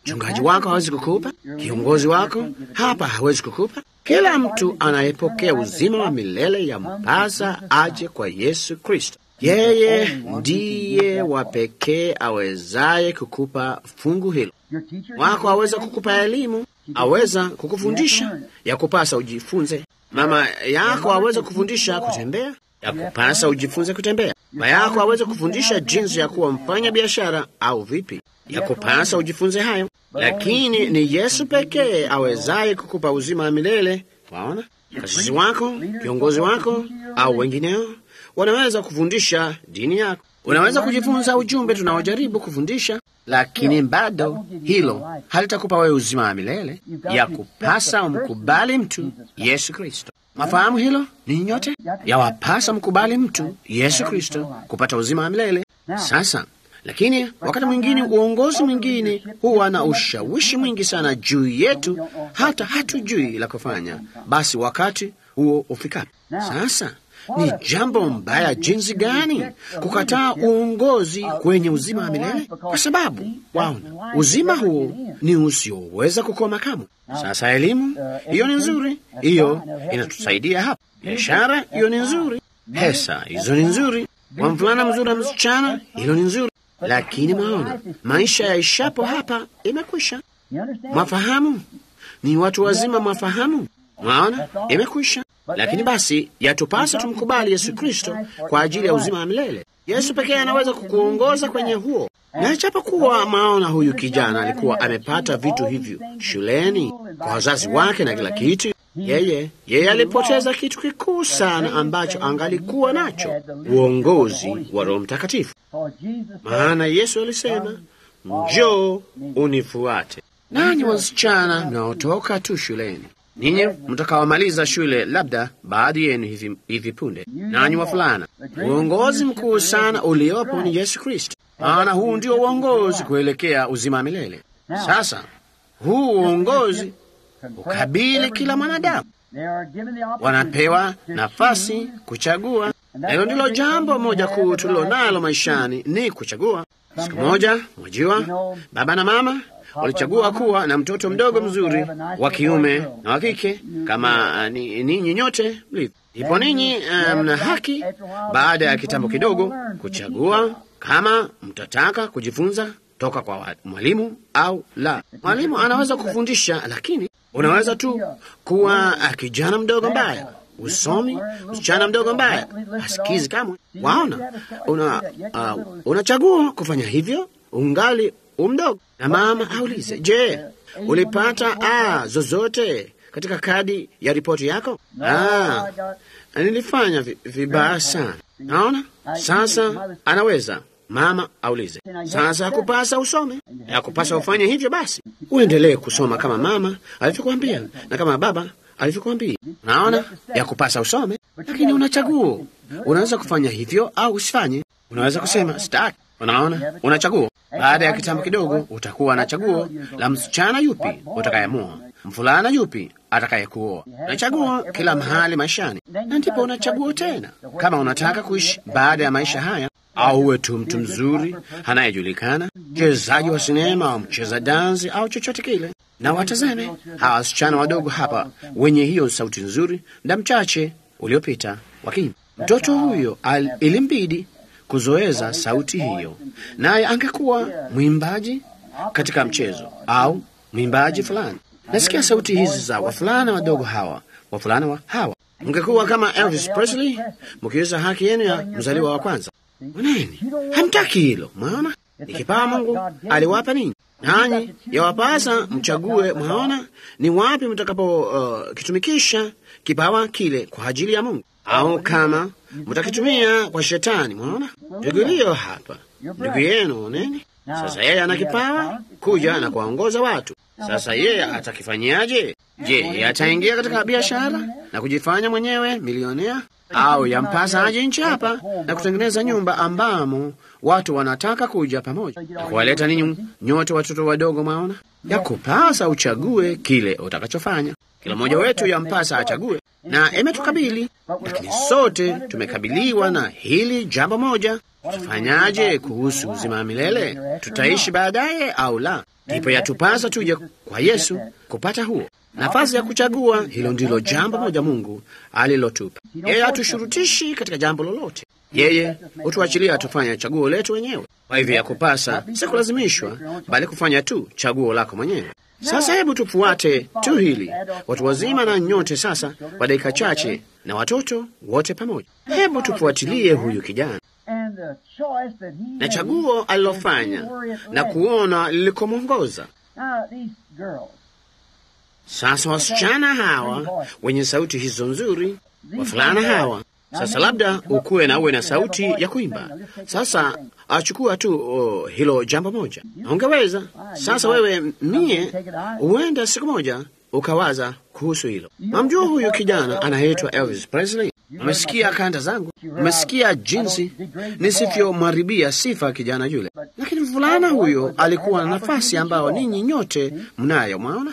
[SPEAKER 1] Mchungaji wako hawezi kukupa, kiongozi wako hapa hawezi kukupa. Kila mtu anayepokea uzima wa milele yampasa aje kwa Yesu Kristo. Yeye ndiye wa pekee awezaye kukupa fungu hilo. Wako aweza kukupa elimu, aweza kukufundisha, ya kupasa ujifunze. Mama yako aweza kufundisha kutembea, ya kupasa ujifunze kutembea. Baba yako aweza kufundisha jinsi ya kuwa mfanya biashara au vipi, ya kupasa ujifunze hayo. Lakini ni Yesu pekee awezaye kukupa uzima wa milele. Waona, kasisi wako, kiongozi wako au wengineo wanaweza kufundisha dini yako. Unaweza kujifunza ujumbe tunaojaribu kufundisha, lakini bado hilo halitakupa wewe uzima wa milele. Ya kupasa umkubali mtu Yesu Kristo. Mafahamu hilo ni nyote? Yawapasa mkubali mtu Yesu Kristo kupata uzima wa milele. Sasa lakini wakati mwingine uongozi mwingine huwa na ushawishi mwingi sana juu yetu, hata hatujui la kufanya. Basi wakati huo ufikapo, sasa ni jambo mbaya jinsi gani kukataa uongozi kwenye uzima wa milele, kwa sababu waona, uzima huo ni usioweza kukoma kamwe. Sasa elimu hiyo ni nzuri, hiyo inatusaidia hapa. Biashara hiyo ni nzuri, pesa hizo ni nzuri, kwa mvulana mzuri na msichana hilo ni nzuri. Lakini mwaona, maisha yaishapo hapa imekwisha. Mwafahamu, ni watu wazima, mwafahamu, mwaona, imekwisha. Lakini basi yatupasa tumkubali Yesu Kristo kwa ajili ya uzima wa milele. Yesu pekee anaweza kukuongoza kwenye huo. Na ijapokuwa maona huyu kijana alikuwa amepata vitu hivyo shuleni kwa wazazi wake na kila kitu, yeye alipoteza kitu kikuu sana ambacho angalikuwa nacho, uongozi wa Roho Mtakatifu. Maana Yesu alisema, njoo unifuate. Nanyi wasichana mnaotoka tu shuleni, ninyi mtakawamaliza shule, labda baadhi yenu hivi punde, nanyi wafulana, uongozi mkuu sana uliopo ni Yesu Kristo. Maana huu ndio uongozi kuelekea uzima milele. Sasa huu uongozi ukabili kila mwanadamu, wanapewa nafasi kuchagua. Na hilo ndilo jambo moja kuu tulilo nalo maishani, ni kuchagua. Siku moja, mwajua, baba na mama walichagua kuwa na mtoto mdogo mzuri wa kiume na wa kike, kama ninyi nyote mlivyo. Ipo ninyi mna haki baada ya kitambo kidogo kuchagua kama mtataka kujifunza toka kwa mwalimu au la. Mwalimu anaweza kufundisha, lakini unaweza tu kuwa kijana mdogo mbaya, usomi, msichana mdogo mbaya, hasikizi kamwe. Waona, unachagua kufanya hivyo ungali umdogo. Na mama aulize, je, ulipata zozote katika kadi ya ripoti yako? Nilifanya vibaya sana. Naona sasa anaweza mama aulize, sasa yakupasa usome, yakupasa ufanye hivyo. Basi uendelee kusoma kama mama alivyokuambia na kama baba alivyokuambia. Naona yakupasa usome, lakini unachagua. Unaweza kufanya hivyo au usifanye. Unaweza kusema sitaki. Unaona, unachagua. Baada ya kitambo kidogo utakuwa na chaguo la msichana yupi utakayemwoa, mfulana yupi atakayekuoa. Unachagua kila mahali maishani, na ndipo unachagua tena kama unataka kuishi baada ya maisha haya, au uwe tu mtu mzuri anayejulikana, mchezaji wa sinema au mcheza dansi au chochote kile. Na watazame hawa wasichana wadogo hapa wenye hiyo sauti nzuri, muda mchache uliopita wakimba. Mtoto huyo ilimbidi kuzoeza sauti hiyo, naye angekuwa mwimbaji katika mchezo au mwimbaji fulani. Nasikia sauti hizi za wafulana wadogo hawa, wafulana hawa. Mngekuwa kama Elvis Presley, mkiweza haki yenu ya mzaliwa wa kwanza. Nini? Hamtaki hilo, mwaona? Ni kipawa Mungu aliwapa ninyi, nanyi yawapasa mchague. Mwaona ni wapi mtakapo kitumikisha kipawa kile kwa ajili ya Mungu, au kama mtakitumia kwa shetani. Mwaona ndugu hiyo hapa, ndugu yenu nini? Sasa yeye ana kipawa kuja na kuwaongoza watu. Sasa yeye atakifanyaje? Je, yeye ataingia katika biashara na kujifanya mwenyewe milionea, au yampasa aje nchi hapa na kutengeneza nyumba ambamo watu wanataka kuja pamoja na kuwaleta ninyi nyote watoto wadogo? Mwaona, yakupasa uchague kile utakachofanya. Kila mmoja wetu yampasa achague, na imetukabili, lakini sote tumekabiliwa na hili jambo moja. Tufanyaje kuhusu uzima wa milele? Tutaishi baadaye au la? ndipo yatupasa tuje kwa Yesu kupata huo nafasi ya kuchagua. Hilo ndilo jambo moja Mungu alilotupa. Yeye hatushurutishi katika jambo lolote, yeye hutuachilia tufanye chaguo letu wenyewe. Kwa hivyo yakupasa si kulazimishwa, bali kufanya tu chaguo lako mwenyewe. Sasa hebu tufuate tu hili, watu wazima na nyote, sasa kwa dakika chache, na watoto wote pamoja. Hebu tufuatilie huyu kijana na chaguo alilofanya na kuona lilikomwongoza. Sasa wasichana hawa wenye sauti hizo nzuri, wavulana hawa, sasa labda ukuwe na uwe na sauti ya kuimba. Sasa achukua tu hilo jambo moja, ungeweza sasa wewe mie, huenda siku moja ukawaza kuhusu hilo. Mamjua huyu kijana anaitwa Elvis Presley. Umesikia kanda zangu, umesikia jinsi nisivyomharibia sifa kijana yule, lakini mvulana huyo alikuwa na nafasi ambayo ninyi nyote mnayo, mwaona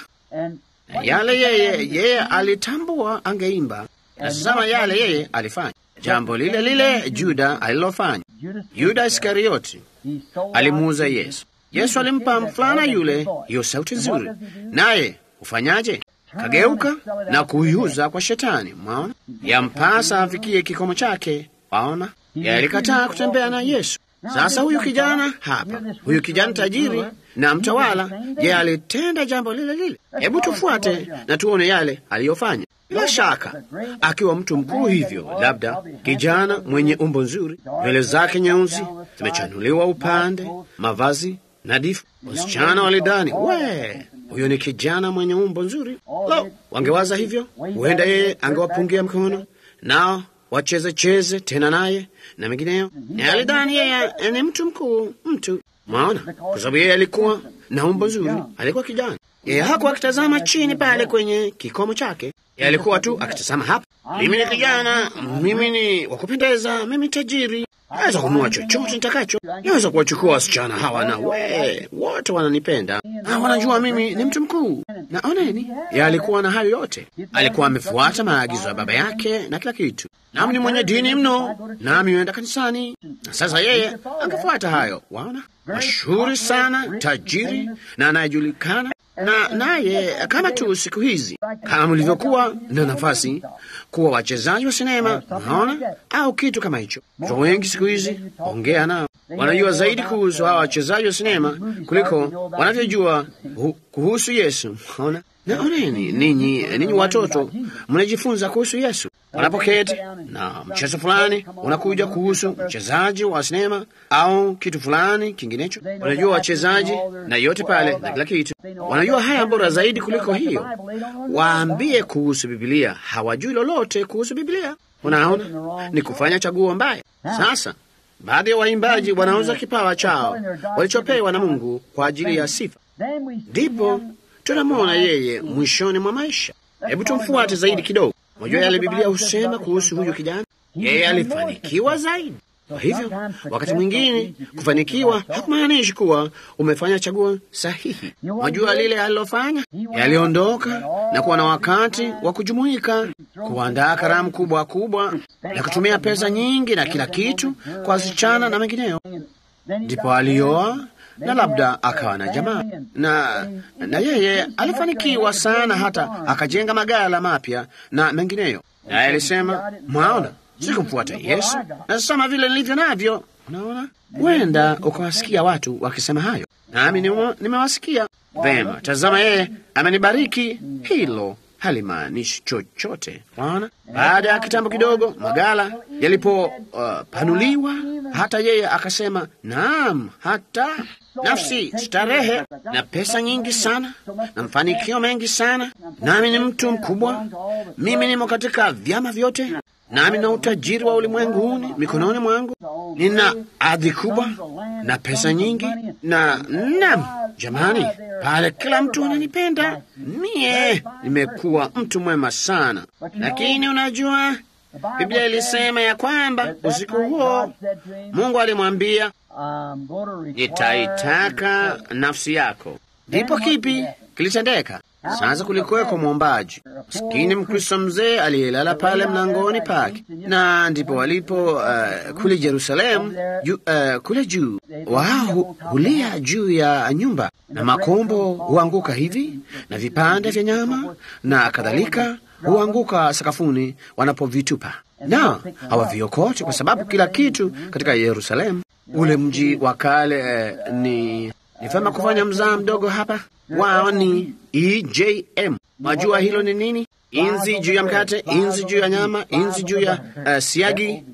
[SPEAKER 1] yale yeye alitambua angeimba. Na sasa yale yeye alifanya jambo lile lile Juda alilofanya. Yuda Iskarioti alimuuza Yesu. Yesu alimpa mfulana yule hiyo sauti nzuri, naye ufanyaje? Kageuka na kuiuza kwa Shetani. Mwaona, yampasa afikie kikomo chake. Waona, yalikataa kutembea na Yesu. Sasa huyu kijana hapa, huyu kijana tajiri na mtawala, yeye alitenda jambo lile lile. Hebu tufuate na tuone yale aliyofanya. Bila shaka akiwa mtu mkuu hivyo, labda kijana mwenye umbo nzuri, nywele zake nyeusi zimechanuliwa upande, mavazi nadhifu. Wasichana walidhani, huyo ni kijana mwenye umbo nzuri. Wangewaza hivyo, huenda yeye angewapungia mkono nao wacheze tena naye na mengineyo. Na alidhani yeye ni mtu mkuu, mtu mwaona, kwa sababu yeye alikuwa na umbo nzuri, alikuwa kijana. Yeye hakuwa akitazama chini pale kwenye kikomo chake, yeye alikuwa tu akitazama hapa, mimi ni kijana, mimi ni wakupendeza, mimi tajiri, naweza kununua chochote nitakacho, naweza kuwachukua wasichana hawa na wote wananipenda na wanajua mimi ni mtu mkuu. Na oneni, yeye alikuwa na hayo yote, alikuwa amefuata maagizo ya baba yake na kila kitu. Nami ni mwenye dini mno, nami huenda kanisani. Na sasa yeye angefuata hayo. Waona, mashuhuri sana, tajiri na anayejulikana, na naye kama tu siku hizi, kama mlivyokuwa na nafasi kuwa wachezaji wa sinema, unaona, au kitu kama hicho. Watu wengi siku hizi ongea nao, wanajua zaidi kuhusu hawa wachezaji wa sinema kuliko wanavyojua kuhusu Yesu. Unaona, na oneni, ninyi watoto mnajifunza kuhusu Yesu. Wanapoketi na mchezo fulani unakuja kuhusu mchezaji wa sinema au kitu fulani kinginecho, wanajua wachezaji na yote pale na kila kitu. Wanajua haya bora zaidi kuliko hiyo. Waambie kuhusu Biblia, hawajui lolote kuhusu Biblia. Unaona, ni kufanya chaguo mbaya. Sasa baadhi ya waimbaji wanauza kipawa chao walichopewa na Mungu kwa ajili ya sifa. Ndipo tunamwona yeye mwishoni mwa maisha. Hebu tumfuate zaidi kidogo. Unajua yale Biblia husema kuhusu huyu kijana, yeye alifanikiwa zaidi. Kwa hivyo wakati mwingine kufanikiwa hakumaanishi kuwa umefanya chaguo sahihi. Unajua lile alilofanya, aliondoka na kuwa na wakati wa kujumuika, kuandaa karamu kubwa na kutumia pesa nyingi na kila kitu kwa wasichana na mengineyo. Ndipo alioa na labda akawa na jamaa na yeye alifanikiwa sana, hata akajenga magala mapya na mengineyo. Naye alisema, mwaona, sikumfuata Yesu na sasa vile nilivyo navyo. Unaona, wenda ukawasikia watu wakisema hayo, nami nimewasikia. Vema, tazama, yeye amenibariki. Hilo halimaanishi chochote. Waona, baada ya kitambo kidogo, magala yalipopanuliwa, hata yeye akasema, naam, hata nafsi, starehe na pesa nyingi sana na mafanikio mengi sana, nami ni mtu mkubwa, mimi nimo katika vyama vyote, nami na utajiri wa ulimwengu huni mikononi mwangu, nina ardhi kubwa na pesa nyingi na jamani, pale kila mtu ananipenda, mie nimekuwa mtu mwema sana. Lakini unajua, Biblia ilisema ya kwamba usiku huo Mungu alimwambia, nitaitaka nafsi yako. Ndipo kipi kilitendeka. Sasa kulikuweko mwombaji maskini Mkristo mzee aliyelala pale mlangoni pake, na ndipo walipo kule Yerusalemu kule juu, wao hulia juu ya nyumba, na makombo huanguka hivi, na vipande vya nyama na kadhalika huanguka sakafuni wanapovitupa, na hawaviokoti, kwa sababu kila kitu katika Yerusalemu, ule mji wa kale, ni vyema kufanya mzaa mdogo hapa. Wao ni EJM. Majua hilo ni nini? Inzi juu ya mkate, inzi juu ya nyama, inzi juu ya siagi.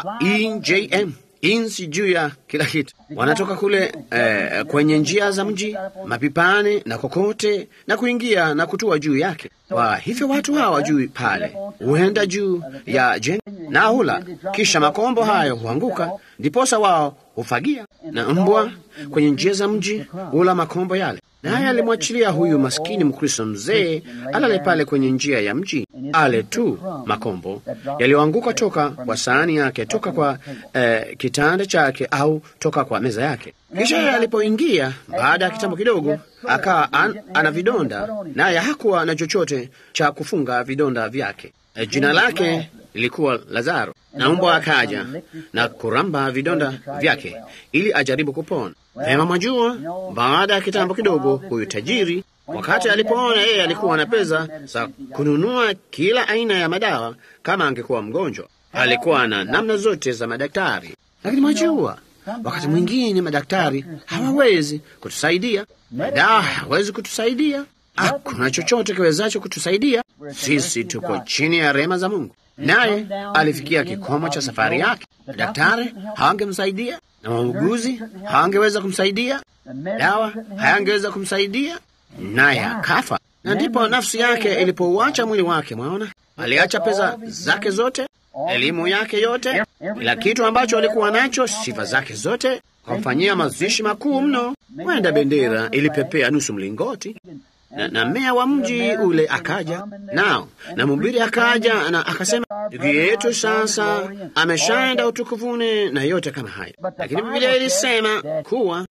[SPEAKER 1] EJM, inzi juu ya kila kitu. Wanatoka kule kwenye njia za mji, mapipani na kokote, na kuingia na kutua juu yake. Kwa hivyo watu hawa juu pale huenda juu ya jengo na hula, kisha makombo hayo huanguka, ndiposa wao hufagia, na mbwa kwenye njia za mji hula makombo yale. Naye alimwachilia huyu maskini Mkristo mzee alale pale kwenye njia ya mji, ale tu makombo yaliyoanguka toka kwa sahani yake, toka kwa kitanda chake, au toka kwa meza yake. Kisha alipoingia baada ya kitambo kidogo, akawa ana vidonda, naye hakuwa na chochote cha kufunga vidonda vyake. Jina lake lilikuwa Lazaro, na mbwa akaja na kuramba vidonda vyake ili ajaribu kupona. Vema, mwajua, baada ya kitambo kidogo, huyu tajiri, wakati alipoona yeye alikuwa na pesa za kununua kila aina ya madawa, kama angekuwa mgonjwa, alikuwa na namna zote za madaktari. Lakini mwajua, wakati mwingine madaktari hawawezi kutusaidia, madawa hawawezi kutusaidia, hakuna chochote kiwezacho kutusaidia. Sisi tuko chini ya rehema za Mungu. Naye alifikia kikomo cha safari yake. Daktari hawangemsaidia, na wauguzi hawangeweza kumsaidia, dawa hayangeweza kumsaidia, naye akafa. Na ndipo nafsi yake ilipouacha mwili wake. Mwaona, aliacha pesa zake zote, elimu yake yote, kila kitu ambacho alikuwa nacho, sifa zake zote, kumfanyia mazishi makuu mno. Wenda bendera ilipepea nusu mlingoti, na meya wa mji ule akaja nao, na mhubiri akaja na akasema, ndugu yetu sasa ameshaenda utukufuni na yote kama hayo. Lakini Biblia ilisema kuwa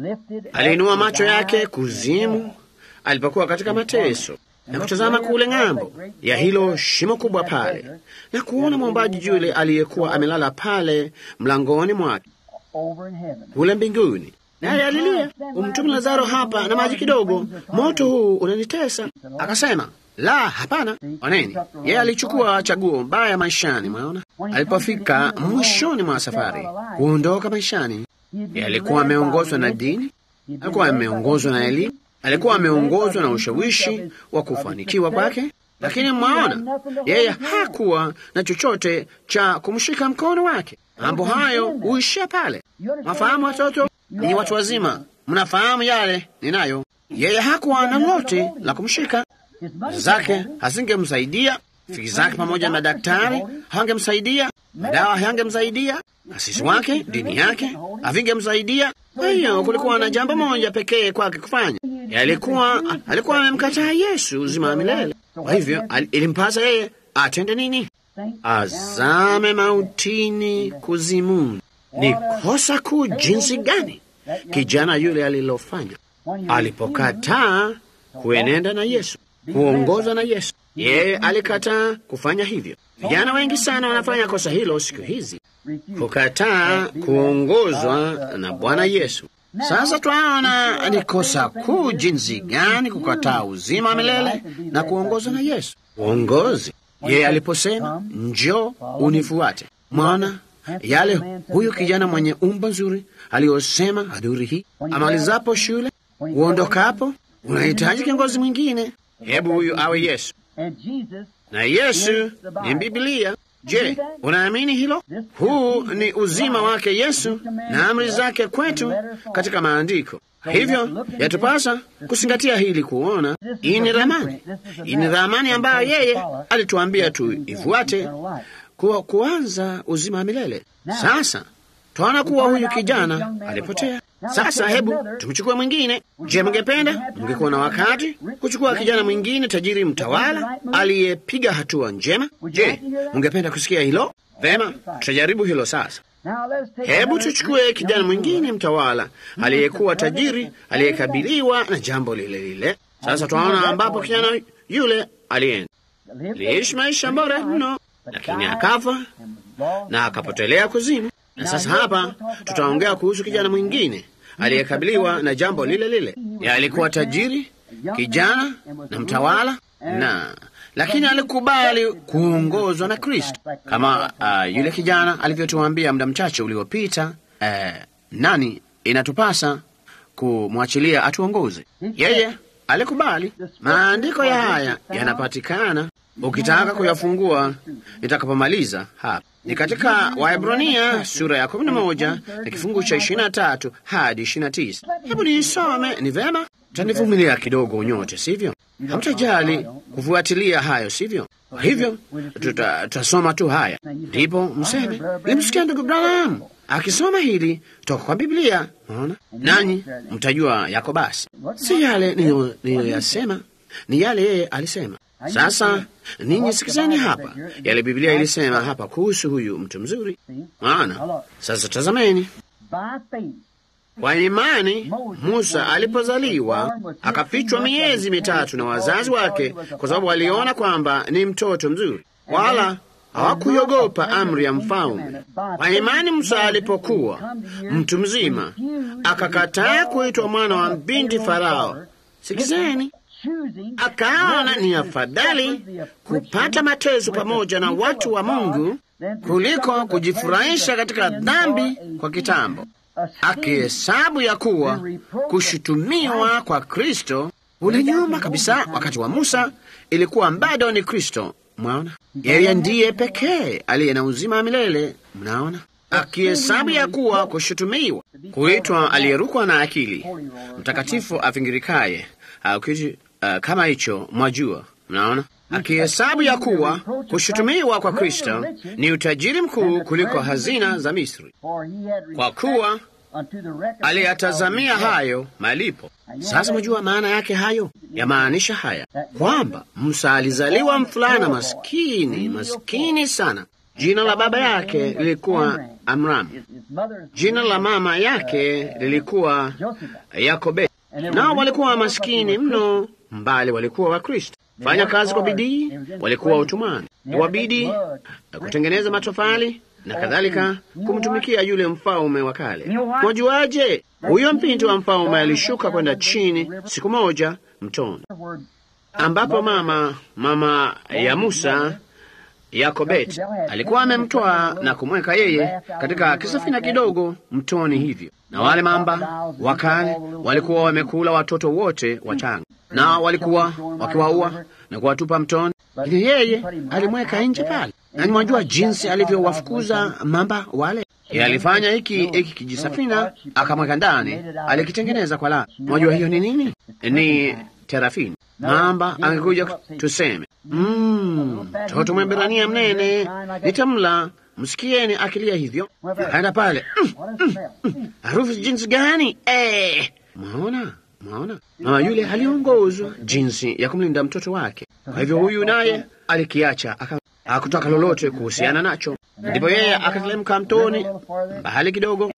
[SPEAKER 1] aliinua macho yake kuzimu alipokuwa katika mateso, na kutazama kule ng'ambo ya hilo shimo kubwa pale, na kuona mwombaji yule aliyekuwa amelala pale mlangoni mwake kule mbinguni. Naye alilia, umtume Lazaro hapa na maji kidogo, moto huu unanitesa. Akasema, la, hapana. Oneni, yeye alichukua chaguo mbaya maishani. Mwaona, alipofika mwishoni mwa safari kuondoka maishani, yeye alikuwa ameongozwa na dini, alikuwa ameongozwa na elimu, alikuwa ameongozwa na ushawishi wa kufanikiwa kwake. Lakini mwaona, yeye hakuwa na chochote cha kumshika mkono wake. Mambo hayo huishia pale. Mafahamu watoto? Ni watu wazima, mnafahamu yale ninayo. Yeye hakuwa na lote la kumshika. Zake hazingemsaidia, fiki zake pamoja na daktari hawangemsaidia, madawa hayangemsaidia, asisi wake, dini yake havingemsaidia. Kwa hiyo kulikuwa na jambo moja pekee kwake kufanya. Alikuwa amemkataa Yesu uzima wa milele. Kwa hivyo ilimpasa yeye atende nini? Azame mautini, kuzimuni. Ni kosa kuu jinsi gani kijana yule alilofanya alipokataa kuenenda na Yesu, kuongozwa na Yesu. Yeye alikataa kufanya hivyo. Vijana wengi sana wanafanya kosa hilo siku hizi, kukataa kuongozwa na Bwana Yesu. Sasa twaona ni kosa kuu jinsi gani kukataa uzima wa milele na kuongozwa na Yesu. Uongozi, yeye aliposema, njoo unifuate. Mwana yale huyu kijana mwenye umbo nzuri aliyosema aduri hii, amalizapo shule, uondokapo, unahitaji kiongozi mwingine. Hebu huyu awe Yesu, na Yesu ni Biblia. Je, unaamini hilo? Huu ni uzima wake Yesu na amri zake kwetu katika Maandiko. Hivyo yatupasa kuzingatia hili, kuona hii ni ramani ambayo yeye alituambia tuifuate kuanza uzima wa milele. Sasa twaona kuwa huyu kijana alipotea. Sasa hebu tumchukue mwingine. Je, mngependa, mngekuwa na wakati kuchukua kijana mwingine tajiri mtawala aliyepiga hatua njema? Je, mngependa kusikia hilo? Vema, tutajaribu hilo sasa. Hebu tuchukue kijana mwingine mtawala aliyekuwa tajiri, aliyekabiliwa na jambo lile lile. Sasa twaona ambapo kijana yule alienda, aliishi maisha bora mno, lakini akafa na akapotelea kuzimu. Na sasa hapa tutaongea kuhusu kijana mwingine aliyekabiliwa na jambo lile lile. Yeye alikuwa tajiri, kijana na mtawala, lakini alikubali kuongozwa na Kristo, kama yule kijana alivyotuambia muda mchache uliopita. Nani inatupasa kumwachilia atuongoze? Yeye alikubali. Maandiko ya haya yanapatikana, ukitaka kuyafungua nitakapomaliza hapa. Ni katika Waebrania sura ya 11 na kifungu cha 23 hadi 29. Hebu niisome. Ni vema, tanivumilia kidogo nyote, sivyo? Hamtajali kufuatilia hayo, sivyo? Kwa hivyo tutasoma tu haya, ndipo mseme, nilimsikia ndugu Branham akisoma hili toka kwa Biblia. Unaona, nanyi mtajua yako. Basi si yale niliyoyasema, ni yale yeye alisema. Sasa ninyi sikizeni hapa yale Biblia ilisema hapa kuhusu huyu mtu mzuri. Maana sasa tazameni, kwa imani Musa alipozaliwa akafichwa miezi mitatu na wazazi wake, kwa sababu waliona kwamba ni mtoto mzuri, wala hawakuiogopa amri ya mfalme. Kwa imani Musa alipokuwa mtu mzima akakataa kuitwa mwana wa binti Farao. Sikizeni, akaona ni afadhali kupata mateso pamoja na watu wa Mungu kuliko kujifurahisha katika dhambi kwa kitambo, akihesabu ya kuwa kushutumiwa kwa Kristo ule nyuma kabisa. Wakati wa Musa ilikuwa bado ni Kristo. Mwaona, yeye ndiye pekee aliye na uzima wa milele. Mnaona, akihesabu ya kuwa kushutumiwa, kuitwa aliyerukwa na akili, mtakatifu afingirikaye, kitu kama hicho, mwajua. Mnaona, akihesabu ya kuwa kushutumiwa kwa Kristo ni utajiri mkuu kuliko hazina za Misri, kwa kuwa aliyatazamia hayo malipo. Sasa mwajua maana yake hayo? Yamaanisha haya kwamba Musa alizaliwa mfulana maskini sana. Jina la baba yake lilikuwa Amram, jina la mama yake lilikuwa Yakobeti. Nao walikuwa maskini mno, mbali walikuwa wa Kristo. Fanya kazi kwa bidii, walikuwa utumwani, wabidi kutengeneza matofali na kadhalika, kumtumikia yule mfalme wa kale. Mwajuaje? Huyo mpinti wa mfalme alishuka kwenda chini siku moja mtoni, ambapo mama ya Musa, Yakobeti, alikuwa amemtoa na kumweka yeye katika kisafina kidogo mtoni hivyo. Na wale mamba wakale walikuwa wamekula watoto wote wachanga, na walikuwa wakiwaua na kuwatupa mtoni, lakini yeye alimweka nje pale. Na mwajua jinsi alivyowafukuza mamba wale? Yeye alifanya hiki kijisafina, akamweka ndani, alikitengeneza kwa lami. Mwajua hiyo ni nini? Ni terafini. Mamba angekuja tuseme, mtoto Mwebrania mnene nitamla, msikieni akilia hivyo. Akaenda pale, harufu jinsi gani! Mwaona? Mama yule aliongozwa jinsi ya kumlinda mtoto wake. Kwa hivyo huyu naye alikiacha, hakutaka lolote kuhusiana nacho. Ndipo yeye akatelemka mtoni mbali kidogo,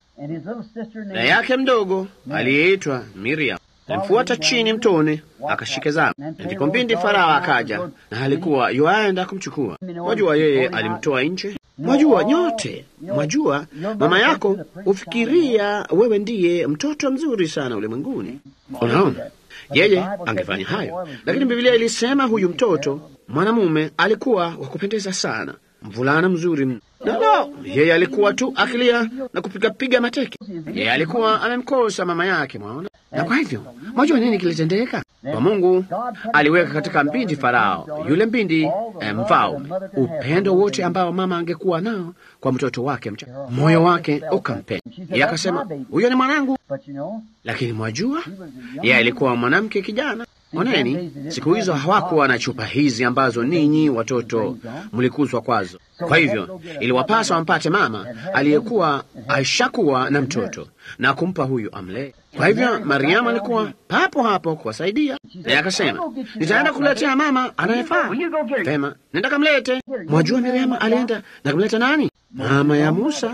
[SPEAKER 1] na yake mdogo aliyeitwa Miriam alimfuata chini mtoni, akashike zake. Ndipo binti Farao akaja, na alikuwa yuaenda kumchukua. Mwajua yeye alimtoa nje. Mwajua nyote, mwajua mama yako ufikiria wewe ndiye mtoto mzuri sana ulimwenguni. Unaona, yeye angefanya hayo, lakini Biblia ilisema huyu mtoto mwanamume alikuwa wa kupendeza sana, mvulana mzuri mno. Yeye alikuwa tu akilia na kupiga mateke. Yeye alikuwa amemkosa mama yake, mwaona. Na kwa hivyo mwajua nini kilitendeka? Kwa Mungu aliweka katika binti Farao, yule binti mfalme, upendo wote ambao mama angekuwa nao kwa mtoto wake mchanga. Moyo wake ukampenda. Yeye akasema, huyo ni mwanangu. Lakini mwajua, yeye alikuwa mwanamke kijana. Oneni, siku hizo hawakuwa na chupa hizi ambazo ninyi watoto mlikuzwa kwazo. Kwa hivyo iliwapasa wampate mama aliyekuwa aishakuwa na mtoto na kumpa huyu amlee. Kwa hivyo Mariamu alikuwa papo hapo kuwasaidia, naye akasema, nitaenda kuletea mama anayefaa. Vema, nenda kamlete. Mwajua Mariamu alienda na kumleta nani? Mama ya Musa.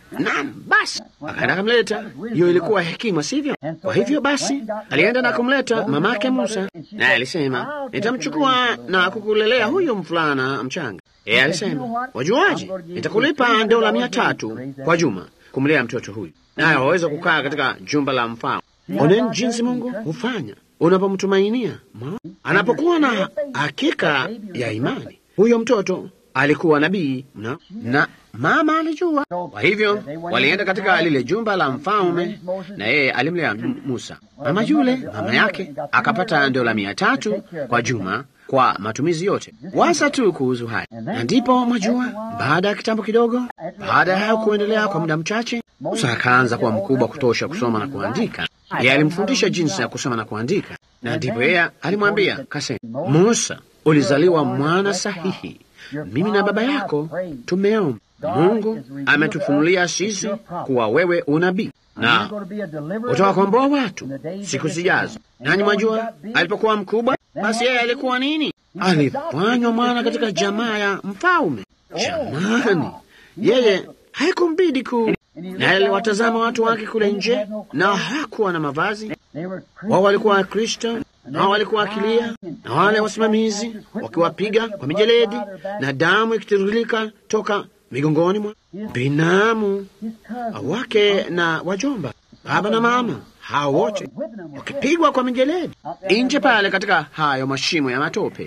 [SPEAKER 1] Naam, basi akaenda akamleta. Hiyo ilikuwa hekima, sivyo? Kwa hivyo basi alienda na kumleta mamake Musa, naye alisema, nitamchukua na kukulelea huyo mvulana mchanga. Yeye alisema, wajuaje, nitakulipa $300 kwa juma kumlea mtoto huyu, naye waweza kukaa katika jumba la mfalme. Oneni jinsi Mungu hufanya unapomtumainia. Anapokuwa na hakika ya imani, huyo mtoto alikuwa nabii na mama alijua. Kwa hivyo walienda katika lile jumba la mfalme, na yeye alimlea Musa. Mama yake akapata $300 kwa juma kwa matumizi yote. Wasa tu kuhusu haya. Na ndipo mwajua, baada ya kitambo kidogo, baada ya hayo kuendelea kwa muda mchache, Musa akaanza kuwa mkubwa kutosha kusoma na kuandika. Yeye alimfundisha jinsi ya kusoma na kuandika, na ndipo yeye alimwambia kasema, Musa, ulizaliwa mwana sahihi. Mimi na baba yako tumeomba. Mungu ametufunulia sisi kuwa wewe unabii na utawakomboa watu siku zijazo. Nanyi mwajua, alipokuwa mkubwa, basi yeye alikuwa nini? Alifanywa mwana katika jamaa ya mfalme. Jamani, yeye haikumbidi na aliwatazama watu wake kule nje, na hakuwa na mavazi. Wao walikuwa Wakristo, na walikuwa wakilia, na wale wasimamizi wakiwapiga kwa mijeledi na damu ikitiririka toka migongoni mwa binamu wake na wajomba, baba na mama, hao wote wakipigwa kwa mijeledi nje pale katika hayo mashimo ya matope.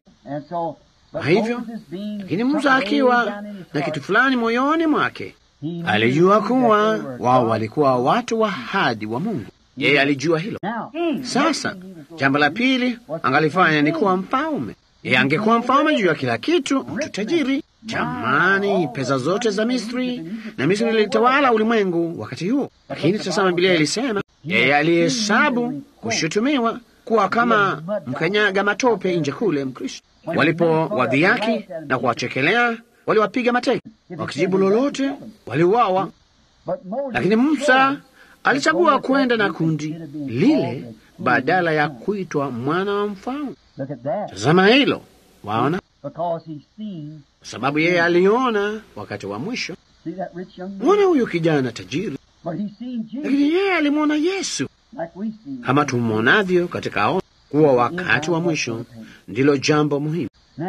[SPEAKER 1] Kwa hivyo, lakini Musa akiwa na kitu fulani moyoni mwake, alijua kuwa wao walikuwa watu wa ahadi wa Mungu. Yeye alijua hilo. Sasa jambo la pili angalifanya ni kuwa mfalme. Yeye angekuwa mfalme juu ya kila kitu, mtu tajiri. Jamani, pesa zote za Misri, na Misri ilitawala ulimwengu wakati huo. Lakini sasa Biblia ilisema yeye alihesabu kushutumiwa kuwa kama mkanyaga matope nje kule Mkristo. Walipowadhihaki na kuwachekelea, waliwapiga mateke, wakijibu lolote waliuawa. Lakini Musa alichagua kwenda na kundi lile badala ya kuitwa mwana wa mfalme. Tazama hilo, waona? Kwa sababu yeye aliona wakati wa mwisho. Mwona huyu kijana tajiri, lakini yeye alimwona Yesu kama tumwonavyo katika ono, kuwa wakati wa mwisho ndilo jambo muhimu.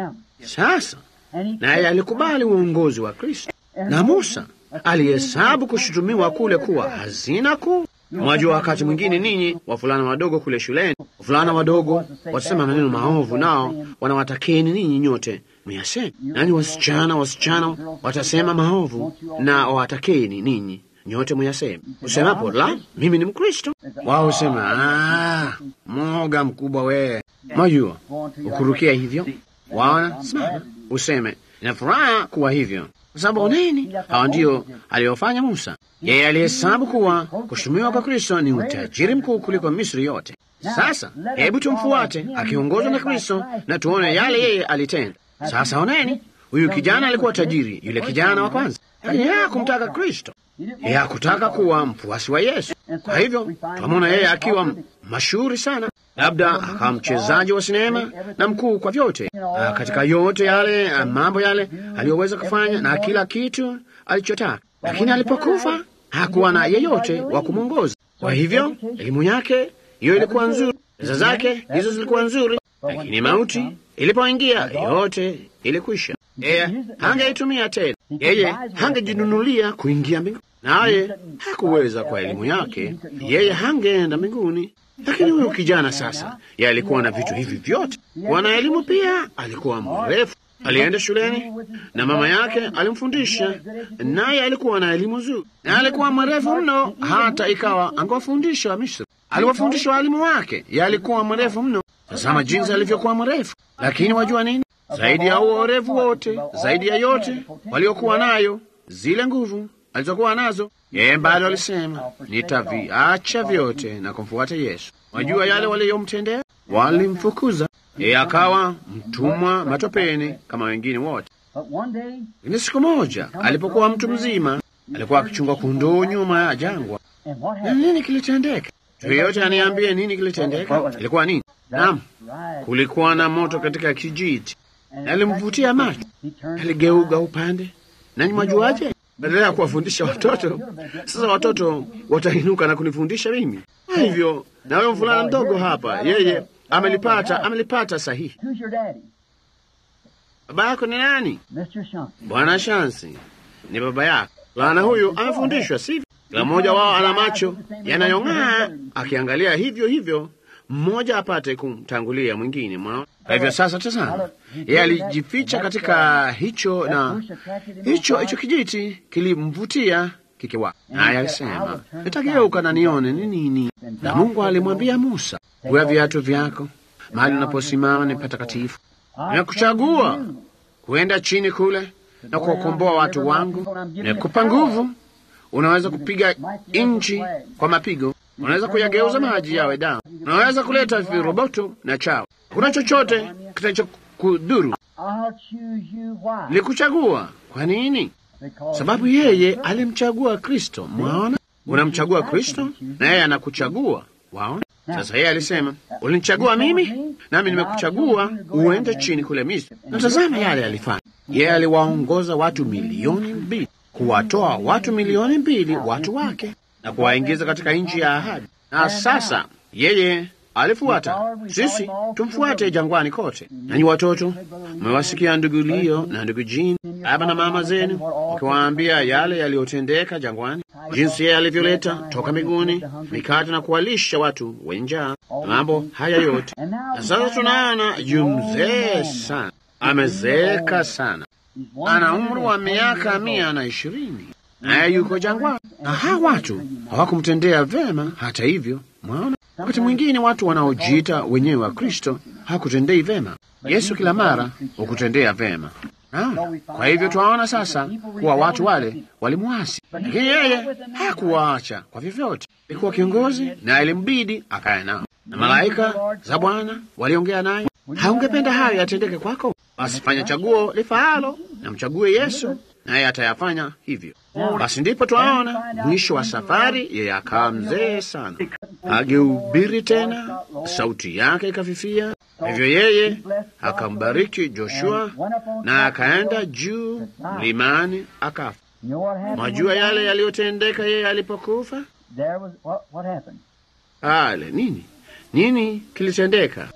[SPEAKER 1] Sasa naye alikubali uongozi wa Kristo, na Musa alihesabu kushutumiwa kule kuwa hazina kuu. Mwajua, wakati mwingine ninyi wavulana wadogo kule shuleni, wavulana wadogo watasema maneno maovu, nao wanawatakeni ninyi nyote muyaseme. Nani wasichana watasema maovu na wawatakeni ninyi nyote muyaseme. Usemapo, la, mimi ni Mkristo, wao usema, moga mkubwa we. Mwajua, ukurukia hivyo, waona, simama useme, ninafuraha kuwa hivyo. Kwa sababu oneni, hawa ndio aliyofanya Musa. Yeye alihesabu kuwa kushutumiwa kwa Kristo ni utajiri mkuu kuliko Misri yote. Sasa hebu tumfuate akiongozwa na Kristo na tuone yale yeye alitenda. Sasa oneni, huyu kijana alikuwa tajiri, yule kijana wa kwanza, lakini yeye hakumtaka Kristo. Yeye hakutaka kuwa mfuasi wa Yesu. Kwa hivyo tunamwona yeye akiwa mashuhuri sana, labda akawa mchezaji wa sinema na mkuu kwa vyote, katika yote yale mambo yale aliyoweza kufanya na kila kitu alichotaka. Lakini alipokufa hakuwa na yeyote wa kumwongoza. Kwa hivyo elimu yake hiyo ilikuwa nzuri, pesa zake hizo zilikuwa nzuri, lakini mauti ilipoingia yote ilikwisha. Yeye hangeitumia tena, yeye hangejinunulia kuingia mbinguni, naye hakuweza kwa elimu yake, yeye hangeenda mbinguni. Lakini huyu kijana sasa, yeye alikuwa na vitu hivi vyote, kuwa na elimu pia, alikuwa mrefu, alienda shuleni na mama yake alimfundisha, naye alikuwa na elimu nzuri, na alikuwa mrefu mno, hata ikawa angewafundisha wa Misri. Aliwafundisha walimu wake, yeye alikuwa mrefu mno. Tazama jinsi alivyokuwa mrefu. Lakini wajua nini? Zaidi ya huo urefu wote, zaidi ya yote waliokuwa nayo, zile nguvu alizokuwa nazo, yeye bado alisema, nitaviacha vyote na kumfuata Yesu. Wajua yale waliyomtendea? Walimfukuza. Yeye akawa mtumwa matopeni kama wengine wote. Lakini siku moja alipokuwa mtu mzima, alikuwa akichunga kondoo nyuma ya jangwa. Na nini kilitendeka? Yoyote aniambie nini kilitendeka? Ilikuwa nini? Naam, kulikuwa na moto katika kijiti. Alimvutia macho, aligeuka upande. Nanyi mwajuaje? badala ya kuwafundisha watoto. Sasa watoto watainuka na kunifundisha mimi. Hivyo na huyo mvulana mdogo hapa, yeye amelipata sahihi.
[SPEAKER 2] Who's your daddy?
[SPEAKER 1] Baba yako ni nani?
[SPEAKER 2] Mr. Shanky.
[SPEAKER 1] Bwana Shansi ni baba yako. Mvulana huyu amefundishwa, sivyo? Kila mmoja wao ana macho yanayong'aa, akiangalia hivyo hivyo, mmoja apate kumtangulia mwingine. Mwa hivyo sasa, tazama, yeye alijificha katika hicho, na hicho kijiti kilimvutia kike wake, naye alisema, nitageuka na nione ni nini. Na Mungu alimwambia Musa, vua viatu vyako, mahali unaposimama ni patakatifu. Nimekuchagua kuenda chini kule na kuwakomboa watu wangu. Nimekupa nguvu. Unaweza kupiga nchi kwa mapigo. Unaweza kuyageuza maji yawe damu. Unaweza kuleta viroboto na chao. Kuna chochote kitachokudhuru. Nilikuchagua. Kwa nini? Sababu yeye alimchagua Kristo. Mwaona? Unamchagua Kristo na yeye anakuchagua. Waona? Sasa yeye alisema, ulinichagua mimi, nami nimekuchagua uende chini kule Misri. Na tazama yale alifanya. Yeye aliwaongoza watu 2,000,000, kuwatoa watu 2,000,000 watu wake na kuwaingiza katika nchi ya ahadi. Na sasa yeye alifuata, sisi tumfuate jangwani kote. Nanyi watoto, mmewasikia ndugu Leo na ndugu Jean, baba na mama zenu wakiwaambia yale yaliyotendeka jangwani, jinsi yeye alivyoleta toka mbinguni mikate na kuwalisha watu wenye njaa, mambo haya yote. Na sasa tunaona yu mzee sana, amezeeka sana, ana umri wa miaka 120, naye yuko jangwani. Na hawa watu hawakumtendea vema. Hata hivyo, mwaona, wakati mwingine watu wanaojiita wenyewe wa Kristo hakutendei vema. Yesu kila mara hukutendea vema. Kwa hivyo twaona sasa kuwa watu wale walimwasi, lakini yeye hakuwaacha kwa vyovyote. Alikuwa kiongozi na ilimbidi akae nao, na malaika za Bwana waliongea naye. Haungependa hayo yatendeke kwako? Basi fanya chaguo lifaalo na mchague Yesu, naye atayafanya hivyo. Basi ndipo twaona mwisho wa safari, yeye akawa mzee sana, agehubiri tena, sauti yake ikafifia. Hivyo yeye akambariki Joshua na akaenda juu mlimani akafa. Mwajua yale yaliyotendeka yeye alipokufa? Ale nini kilitendeka?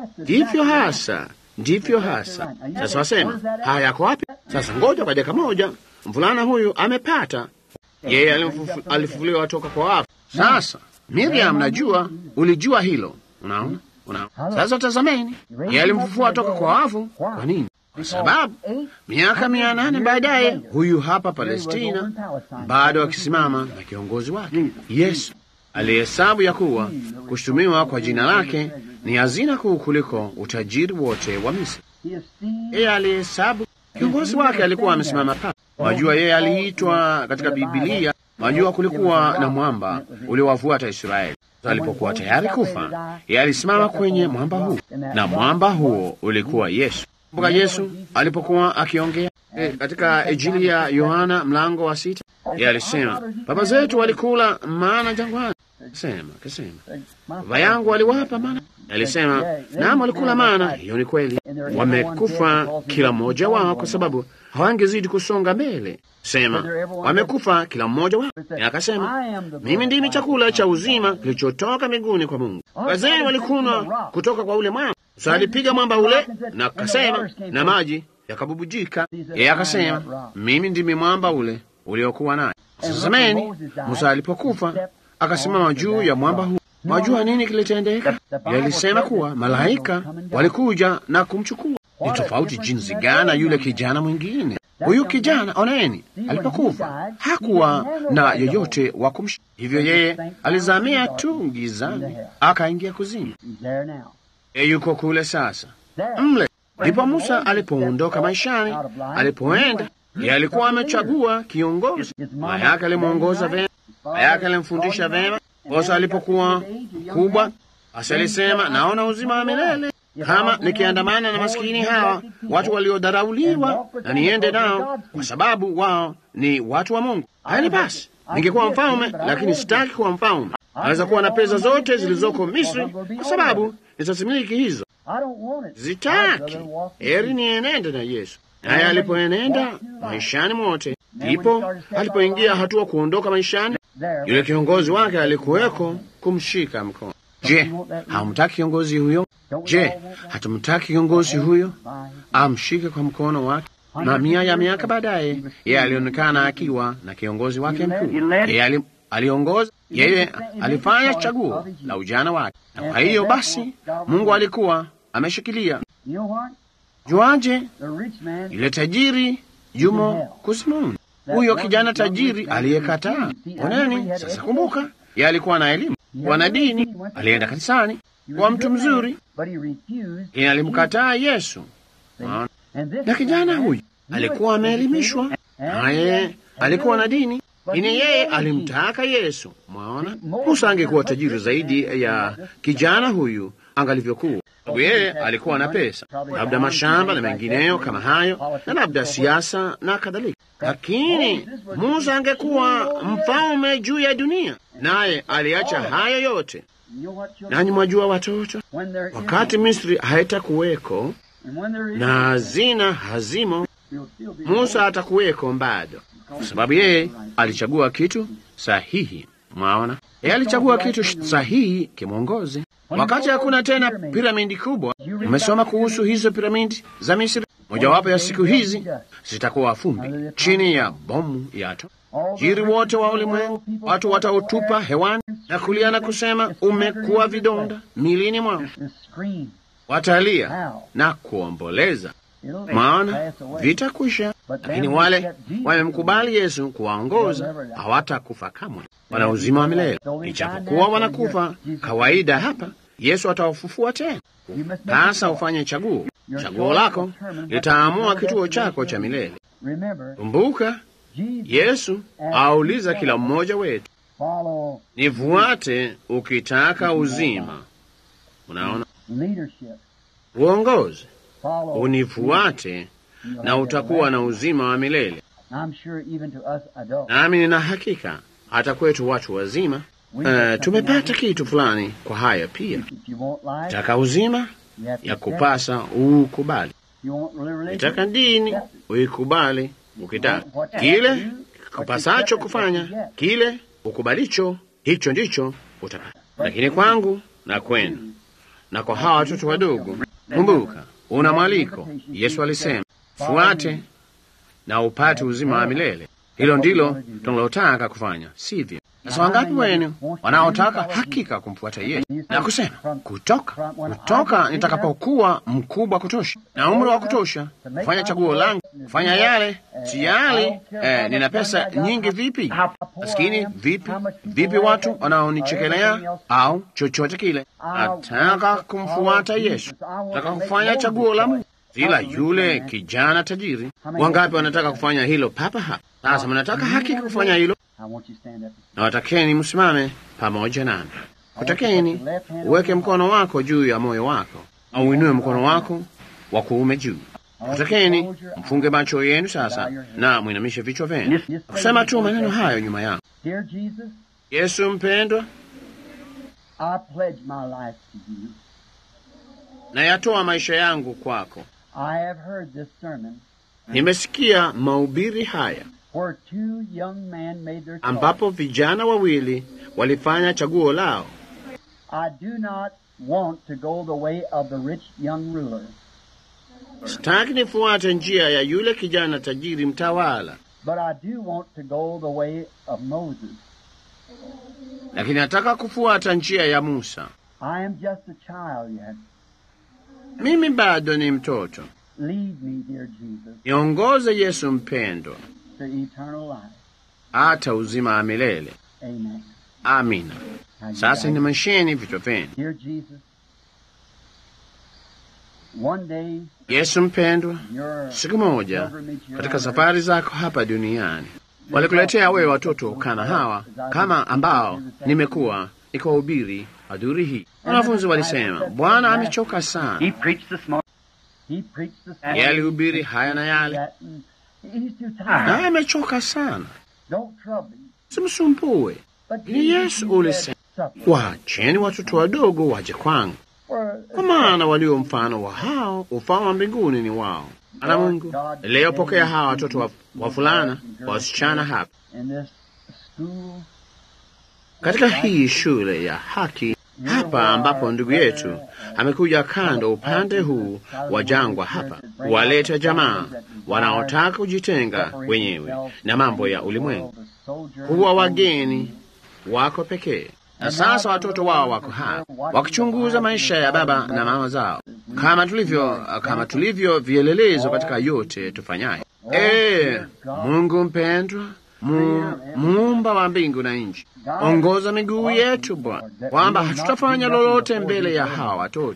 [SPEAKER 1] Ndivyo hasa. Sasa wasema, haya yako wapi? Sasa ngoja kwa dakika moja. Mvulana huyu amepata, yeye alifufuliwa toka kwa wafu. Sasa Miriam, najua ulijua hilo. Unaona? Sasa tazameni, yeye alimfufua toka kwa wafu. Kwa nini? Kwa sababu miaka 800 baadaye, huyu hapa Palestina bado akisimama na kiongozi wake Yesu, alihesabu ya kuwa kushutumiwa kwa jina lake ni hazina kuu kuliko utajiri wote wa Misri. Yeye alihesabu kiongozi wake alikuwa amesimama pale. Wajua, yeye aliitwa katika Biblia, wajua, kulikuwa na mwamba uliowafuata Israeli. Alipokuwa tayari kufa, yeye alisimama kwenye mwamba huu, na mwamba huo ulikuwa Yesu. Kumbuka Yesu alipokuwa akiongea katika Injili ya Yohana mlango wa 6, yeye alisema, baba zetu walikula mana jangwani. Kasema, baba yangu waliwapa mana. Alisema, naam, walikula mana. Hiyo ni kweli. Wamekufa kila mmoja wao kwa sababu hawangezidi kusonga mbele. Sema, wamekufa kila mmoja wao. Akasema, mimi ndimi chakula cha uzima kilichotoka mbinguni kwa Mungu. Wazee walikunywa kutoka kwa ule mwamba. Sasa alipiga mwamba ule na akasema, na maji yakabubujika. Yeye akasema, mimi ndimi mwamba ule uliokuwa naye. Sasa zamani Musa alipokufa akasimama juu ya mwamba huu. Wajua nini kilitendeka? Yalisema kuwa malaika walikuja na kumchukua. Ni tofauti jinsi gani yule kijana mwingine. Huyu kijana, oneni, alipokufa hakuwa na yoyote wa kumshika. Hivyo yeye alizamia tu gizani, akaingia kuzimu. Yuko kule sasa mle. Ndipo Musa alipoondoka maishani, alipoenda, yeye alikuwa amechagua kiongozi. Mama yake alimwongoza vema, baba yake alimfundisha vema. Kosa alipokuwa kubwa, basi alisema, naona uzima wa milele kama nikiandamana na maskini hawa, watu waliodharauliwa, na niende nao kwa sababu wao ni watu wa Mungu. Haini basi, ningekuwa mfalme, lakini sitaki kuwa mfalme. Naweza kuwa na pesa zote zilizoko Misri kwa sababu nitasimiliki hizo. Zitaki. Heri nienende na Yesu. Naye alipoenenda maishani mwote, Ndipo alipoingia hatua kuondoka maishani, yule kiongozi wake alikuweko kumshika mkono. Je, hamtaki kiongozi huyo? Je, hatumtaki kiongozi huyo amshike kwa mkono wake? Mamia ya miaka baadaye, yeye alionekana akiwa na kiongozi wake mkuu. Yeye aliongoza, yeye alifanya chaguo la ujana wake, na kwa hiyo basi Mungu alikuwa ameshikilia. Juaje? Yule tajiri yumo kusimuni, huyo kijana tajiri aliyekataa. Oneni sasa, kumbuka, yeye alikuwa na elimu, wana dini, alienda kanisani, kwa mtu mzuri, lakini alimkataa Yesu. Na kijana huyu alikuwa ameelimishwa, naye alikuwa na dini, lakini yeye alimtaka Yesu. Mwaona, Musa angekuwa tajiri zaidi ya kijana huyu angalivyokuwa. Yeye alikuwa na pesa, labda mashamba na mengineyo kama hayo, na labda siasa na kadhalika, lakini Musa angekuwa mfalme juu ya dunia, naye aliacha hayo yote. Nanyi mwajua watoto, wakati Misri haitakuweko na hazina hazimo, Musa atakuweko bado, kwa sababu yeye alichagua kitu sahihi. Mwaona, yeye alichagua kitu sahihi kimwongozi. Wakati hakuna tena piramidi kubwa, umesoma kuhusu hizo piramidi za Misri. Mojawapo ya siku hizi zitakuwa fumbi chini ya bomu ya atom. Jiri wote wa ulimwengu, watu watautupa hewani na kulia na kusema, umekuwa vidonda milini mwao. Watalia na kuomboleza, maana vitakwisha. Lakini wale wamemkubali Yesu kuwaongoza hawatakufa kamwe, wana uzima wa milele. Ijapokuwa wanakufa kawaida hapa, Yesu atawafufua tena. Sasa ufanye chaguo. Chaguo lako litaamua kituo chako cha milele. Kumbuka, Yesu auliza kila mmoja wetu, nifuate ukitaka uzima. Unaona, uongozi, unifuate na utakuwa na uzima wa milele. Nami nina hakika hata kwetu watu wazima tumepata kitu fulani kwa haya pia. Taka uzima, ya kupasa ukubali. Itaka dini, uikubali. Ukitaka kile kupasacho kufanya, kile ukubalicho, hicho ndicho utapata. Lakini kwangu na kwenu na kwa hawa watoto wadogo, kumbuka, una mwaliko. Yesu alisema, fuate na upate uzima wa milele. Hilo ndilo tunalotaka kufanya, sivyo? Sasa wangapi wenu wanaotaka hakika kumfuata Yesu na kusema, kutoka nitakapokuwa mkubwa kutosha na umri wa kutosha kufanya chaguo langu, kufanya yale siyali, nina pesa nyingi vipi, maskini vipi, watu wanaonichekelea au chochote kile, nataka kumfuata Yesu, nataka kufanya chaguo la Mungu. Ila yule kijana tajiri, wangapi wanataka kufanya hilo papa hapa? Sasa mnataka hakika kufanya hilo, na watakeni msimame pamoja nami. Kutakeni uweke mkono wako juu ya moyo wako, au uinue mkono wako wa kuume juu. Kutakeni mfunge macho yenu sasa na mwinamishe vichwa vyenu, kusema tu maneno hayo nyuma yangu. Yesu mpendwa, na yatoa maisha yangu kwako. Nimesikia mahubiri haya ambapo vijana wawili walifanya chaguo lao. Sitaki nifuate njia ya yule kijana tajiri mtawala, lakini nataka kufuata njia ya Musa. Mimi bado ni mtoto. Niongoze Yesu mpendwa, hata uzima wa milele. Amina. Sasa inamasheni vichwa vyenu. Yesu mpendwa, siku moja katika safari zako hapa duniani walikuletea wewe watoto kana hawa kama ambao nimekuwa nikiwahubiri adhuri hii. Wanafunzi walisema, Bwana amechoka sana. Yeye alihubiri haya na yale, na amechoka sana. Simsumbue. Ni Yesu ulisema, waacheni watoto wadogo waje kwangu, kwa maana walio mfano wa hao ufalme wa mbinguni ni wao. Ana Mungu, leo pokea hawa watoto wavulana wasichana hapa katika hii shule ya haki hapa, ambapo ndugu yetu amekuja kando upande huu wa jangwa hapa, waleta jamaa wanaotaka kujitenga wenyewe na mambo ya ulimwengu, kuwa wageni wako pekee. Na sasa watoto wao wako hapa wakichunguza maisha ya baba na mama zao, kama tulivyo vielelezo katika yote tufanyayo. Mungu mpendwa, muumba wa mbingu na nchi, ongoza miguu yetu Bwana, kwamba hatutafanya lolote mbele ya hawa watoto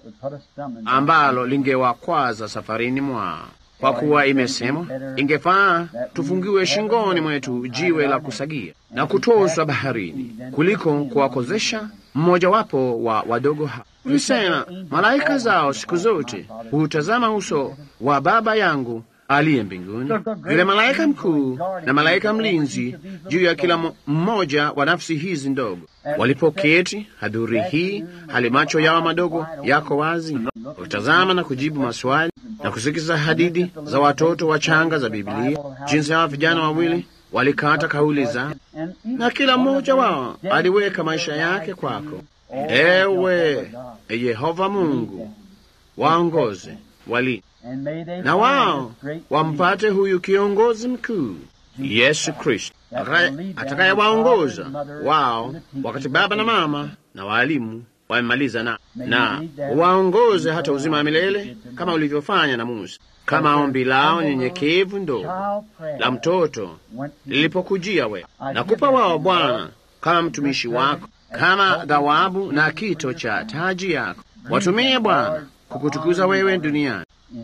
[SPEAKER 1] ambalo lingewakwaza safarini mwao, kwa kuwa imesemwa ingefaa tufungiwe shingoni mwetu jiwe la kusagia na kutoswa baharini, kuliko kuwakozesha mmojawapo wa wadogo hao. Tulisema malaika zao siku zote hutazama uso wa Baba yangu aliye mbinguni, yule malaika mkuu na malaika mlinzi juu ya kila mmoja wa nafsi hizi ndogo. Walipoketi hadhuri hii, hali macho yao madogo yako wazi, wakitazama na kujibu maswali na kusikiza hadithi za watoto wachanga za Biblia, jinsi hao vijana wawili walikata kauli za, na kila mmoja wao aliweka maisha yake kwako. Ewe Yehova Mungu, waongoze wali na wao wampate huyu kiongozi mkuu Yesu Kristo, atakayewaongoza wao wakati baba na mama na walimu wamemaliza na waongoze hata uzima wa milele, kama ulivyofanya na Musa, kama ombi lao nyenyekevu ndogo la mtoto lilipokujia wewe. Nakupa wao Bwana kama mtumishi wako, kama thawabu na kito cha taji yako. Watumie Bwana kukutukuza wewe duniani,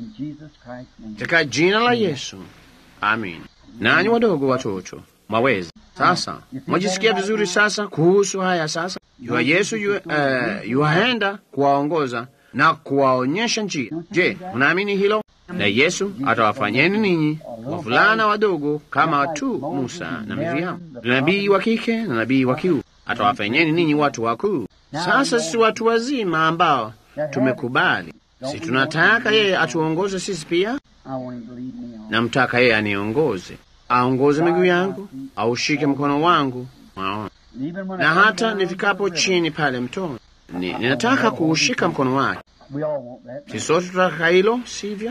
[SPEAKER 1] katika jina la Yesu, amin. Nanyi wadogo watoto, mwaweza sasa, mwajisikia vizuri sasa kuhusu haya sasa. Yesu yuaenda kuwaongoza na kuwaonyesha njia. Je, unaamini hilo? Na Yesu atawafanyeni ninyi wavulana wadogo kama tu Musa na Miriamu, nabii wa kike na nabii wa kiume. Atawafanyeni ninyi watu wakuu. Sasa sisi watu wazima ambao tumekubali, si tunataka yeye atuongoze sisi pia? Namtaka yeye aniongoze, aongoze miguu yangu, aushike mkono wangu, na hata nifikapo chini pale mtoni, ninataka kuushika mkono wake. Si sote tunataka hilo, sivyo?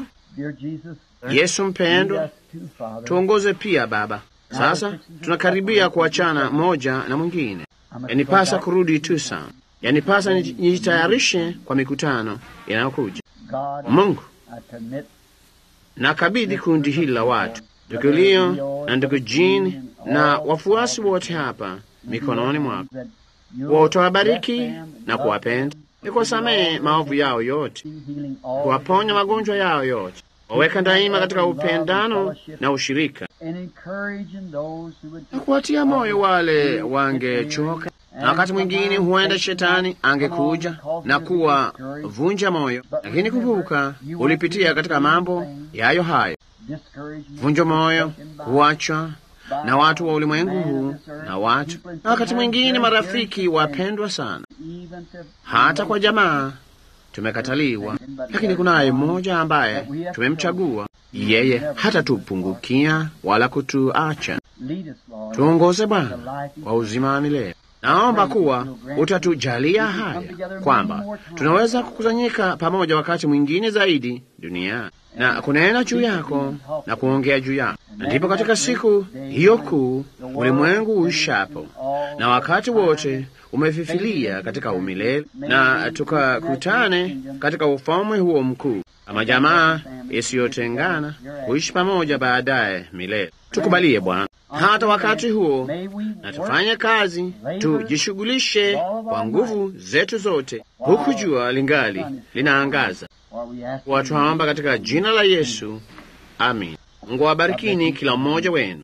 [SPEAKER 1] Yesu mpendwa, tuongoze pia Baba. Sasa tunakaribia kuachana moja na mwingine. Yanipasa kurudi Tucson. Yanipasa nijitayarishe kwa mikutano inayokuja. Mungu, nakabidhi kundi hili la watu, ndugu Leo na ndugu Jean na wafuasi wote hapa mikononi mwako. Utawabariki na kuwapenda, ni kuwasamehe maovu yao yote, kuwaponya magonjwa yao yote, waweka daima katika upendano na ushirika, na kuwatia moyo wale wangechoka. Na wakati mwingine huenda shetani angekuja na kuwavunja moyo, lakini kumbuka, ulipitia katika mambo yayo hayo. Vunja moyo, kuachwa na watu wa ulimwengu huu na watu, na wakati mwingine marafiki wapendwa sana, hata kwa jamaa tumekataliwa, lakini kunaye mmoja ambaye tumemchagua. Yeye hatatupungukia wala kutuacha. Tuongoze Bwana kwa uzima wa milele. Naomba kuwa utatujalia haya, kwamba tunaweza kukusanyika pamoja wakati mwingine zaidi duniani na kunena juu yako na kuongea juu yako. Na ndipo katika siku hiyo kuu, ulimwengu uishapo na wakati wote umefifilia katika umilele, na tukakutane katika ufalme huo mkuu kama jamaa isiyotengana, kuishi pamoja baadaye milele. Tukubalie Bwana hata wakati huo, na tufanye kazi, tujishughulishe kwa nguvu zetu zote, huku jua lingali linaangaza. Watuomba katika jina la Yesu, amin. Mungu awabarikini kila mmoja wenu.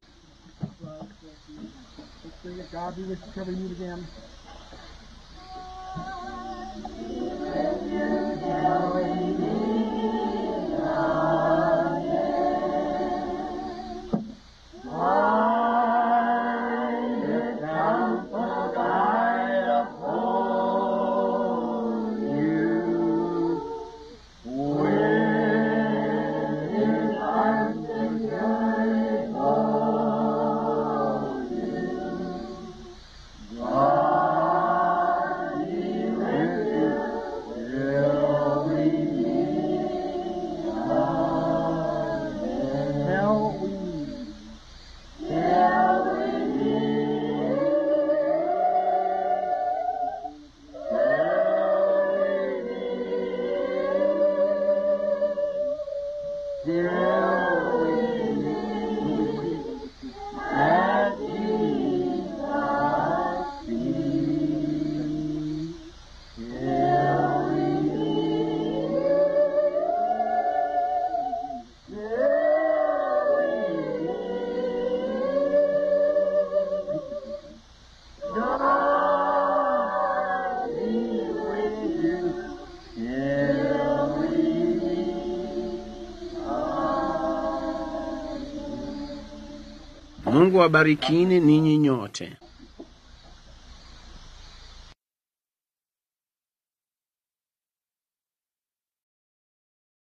[SPEAKER 1] Mungu awabarikini ninyi nyote.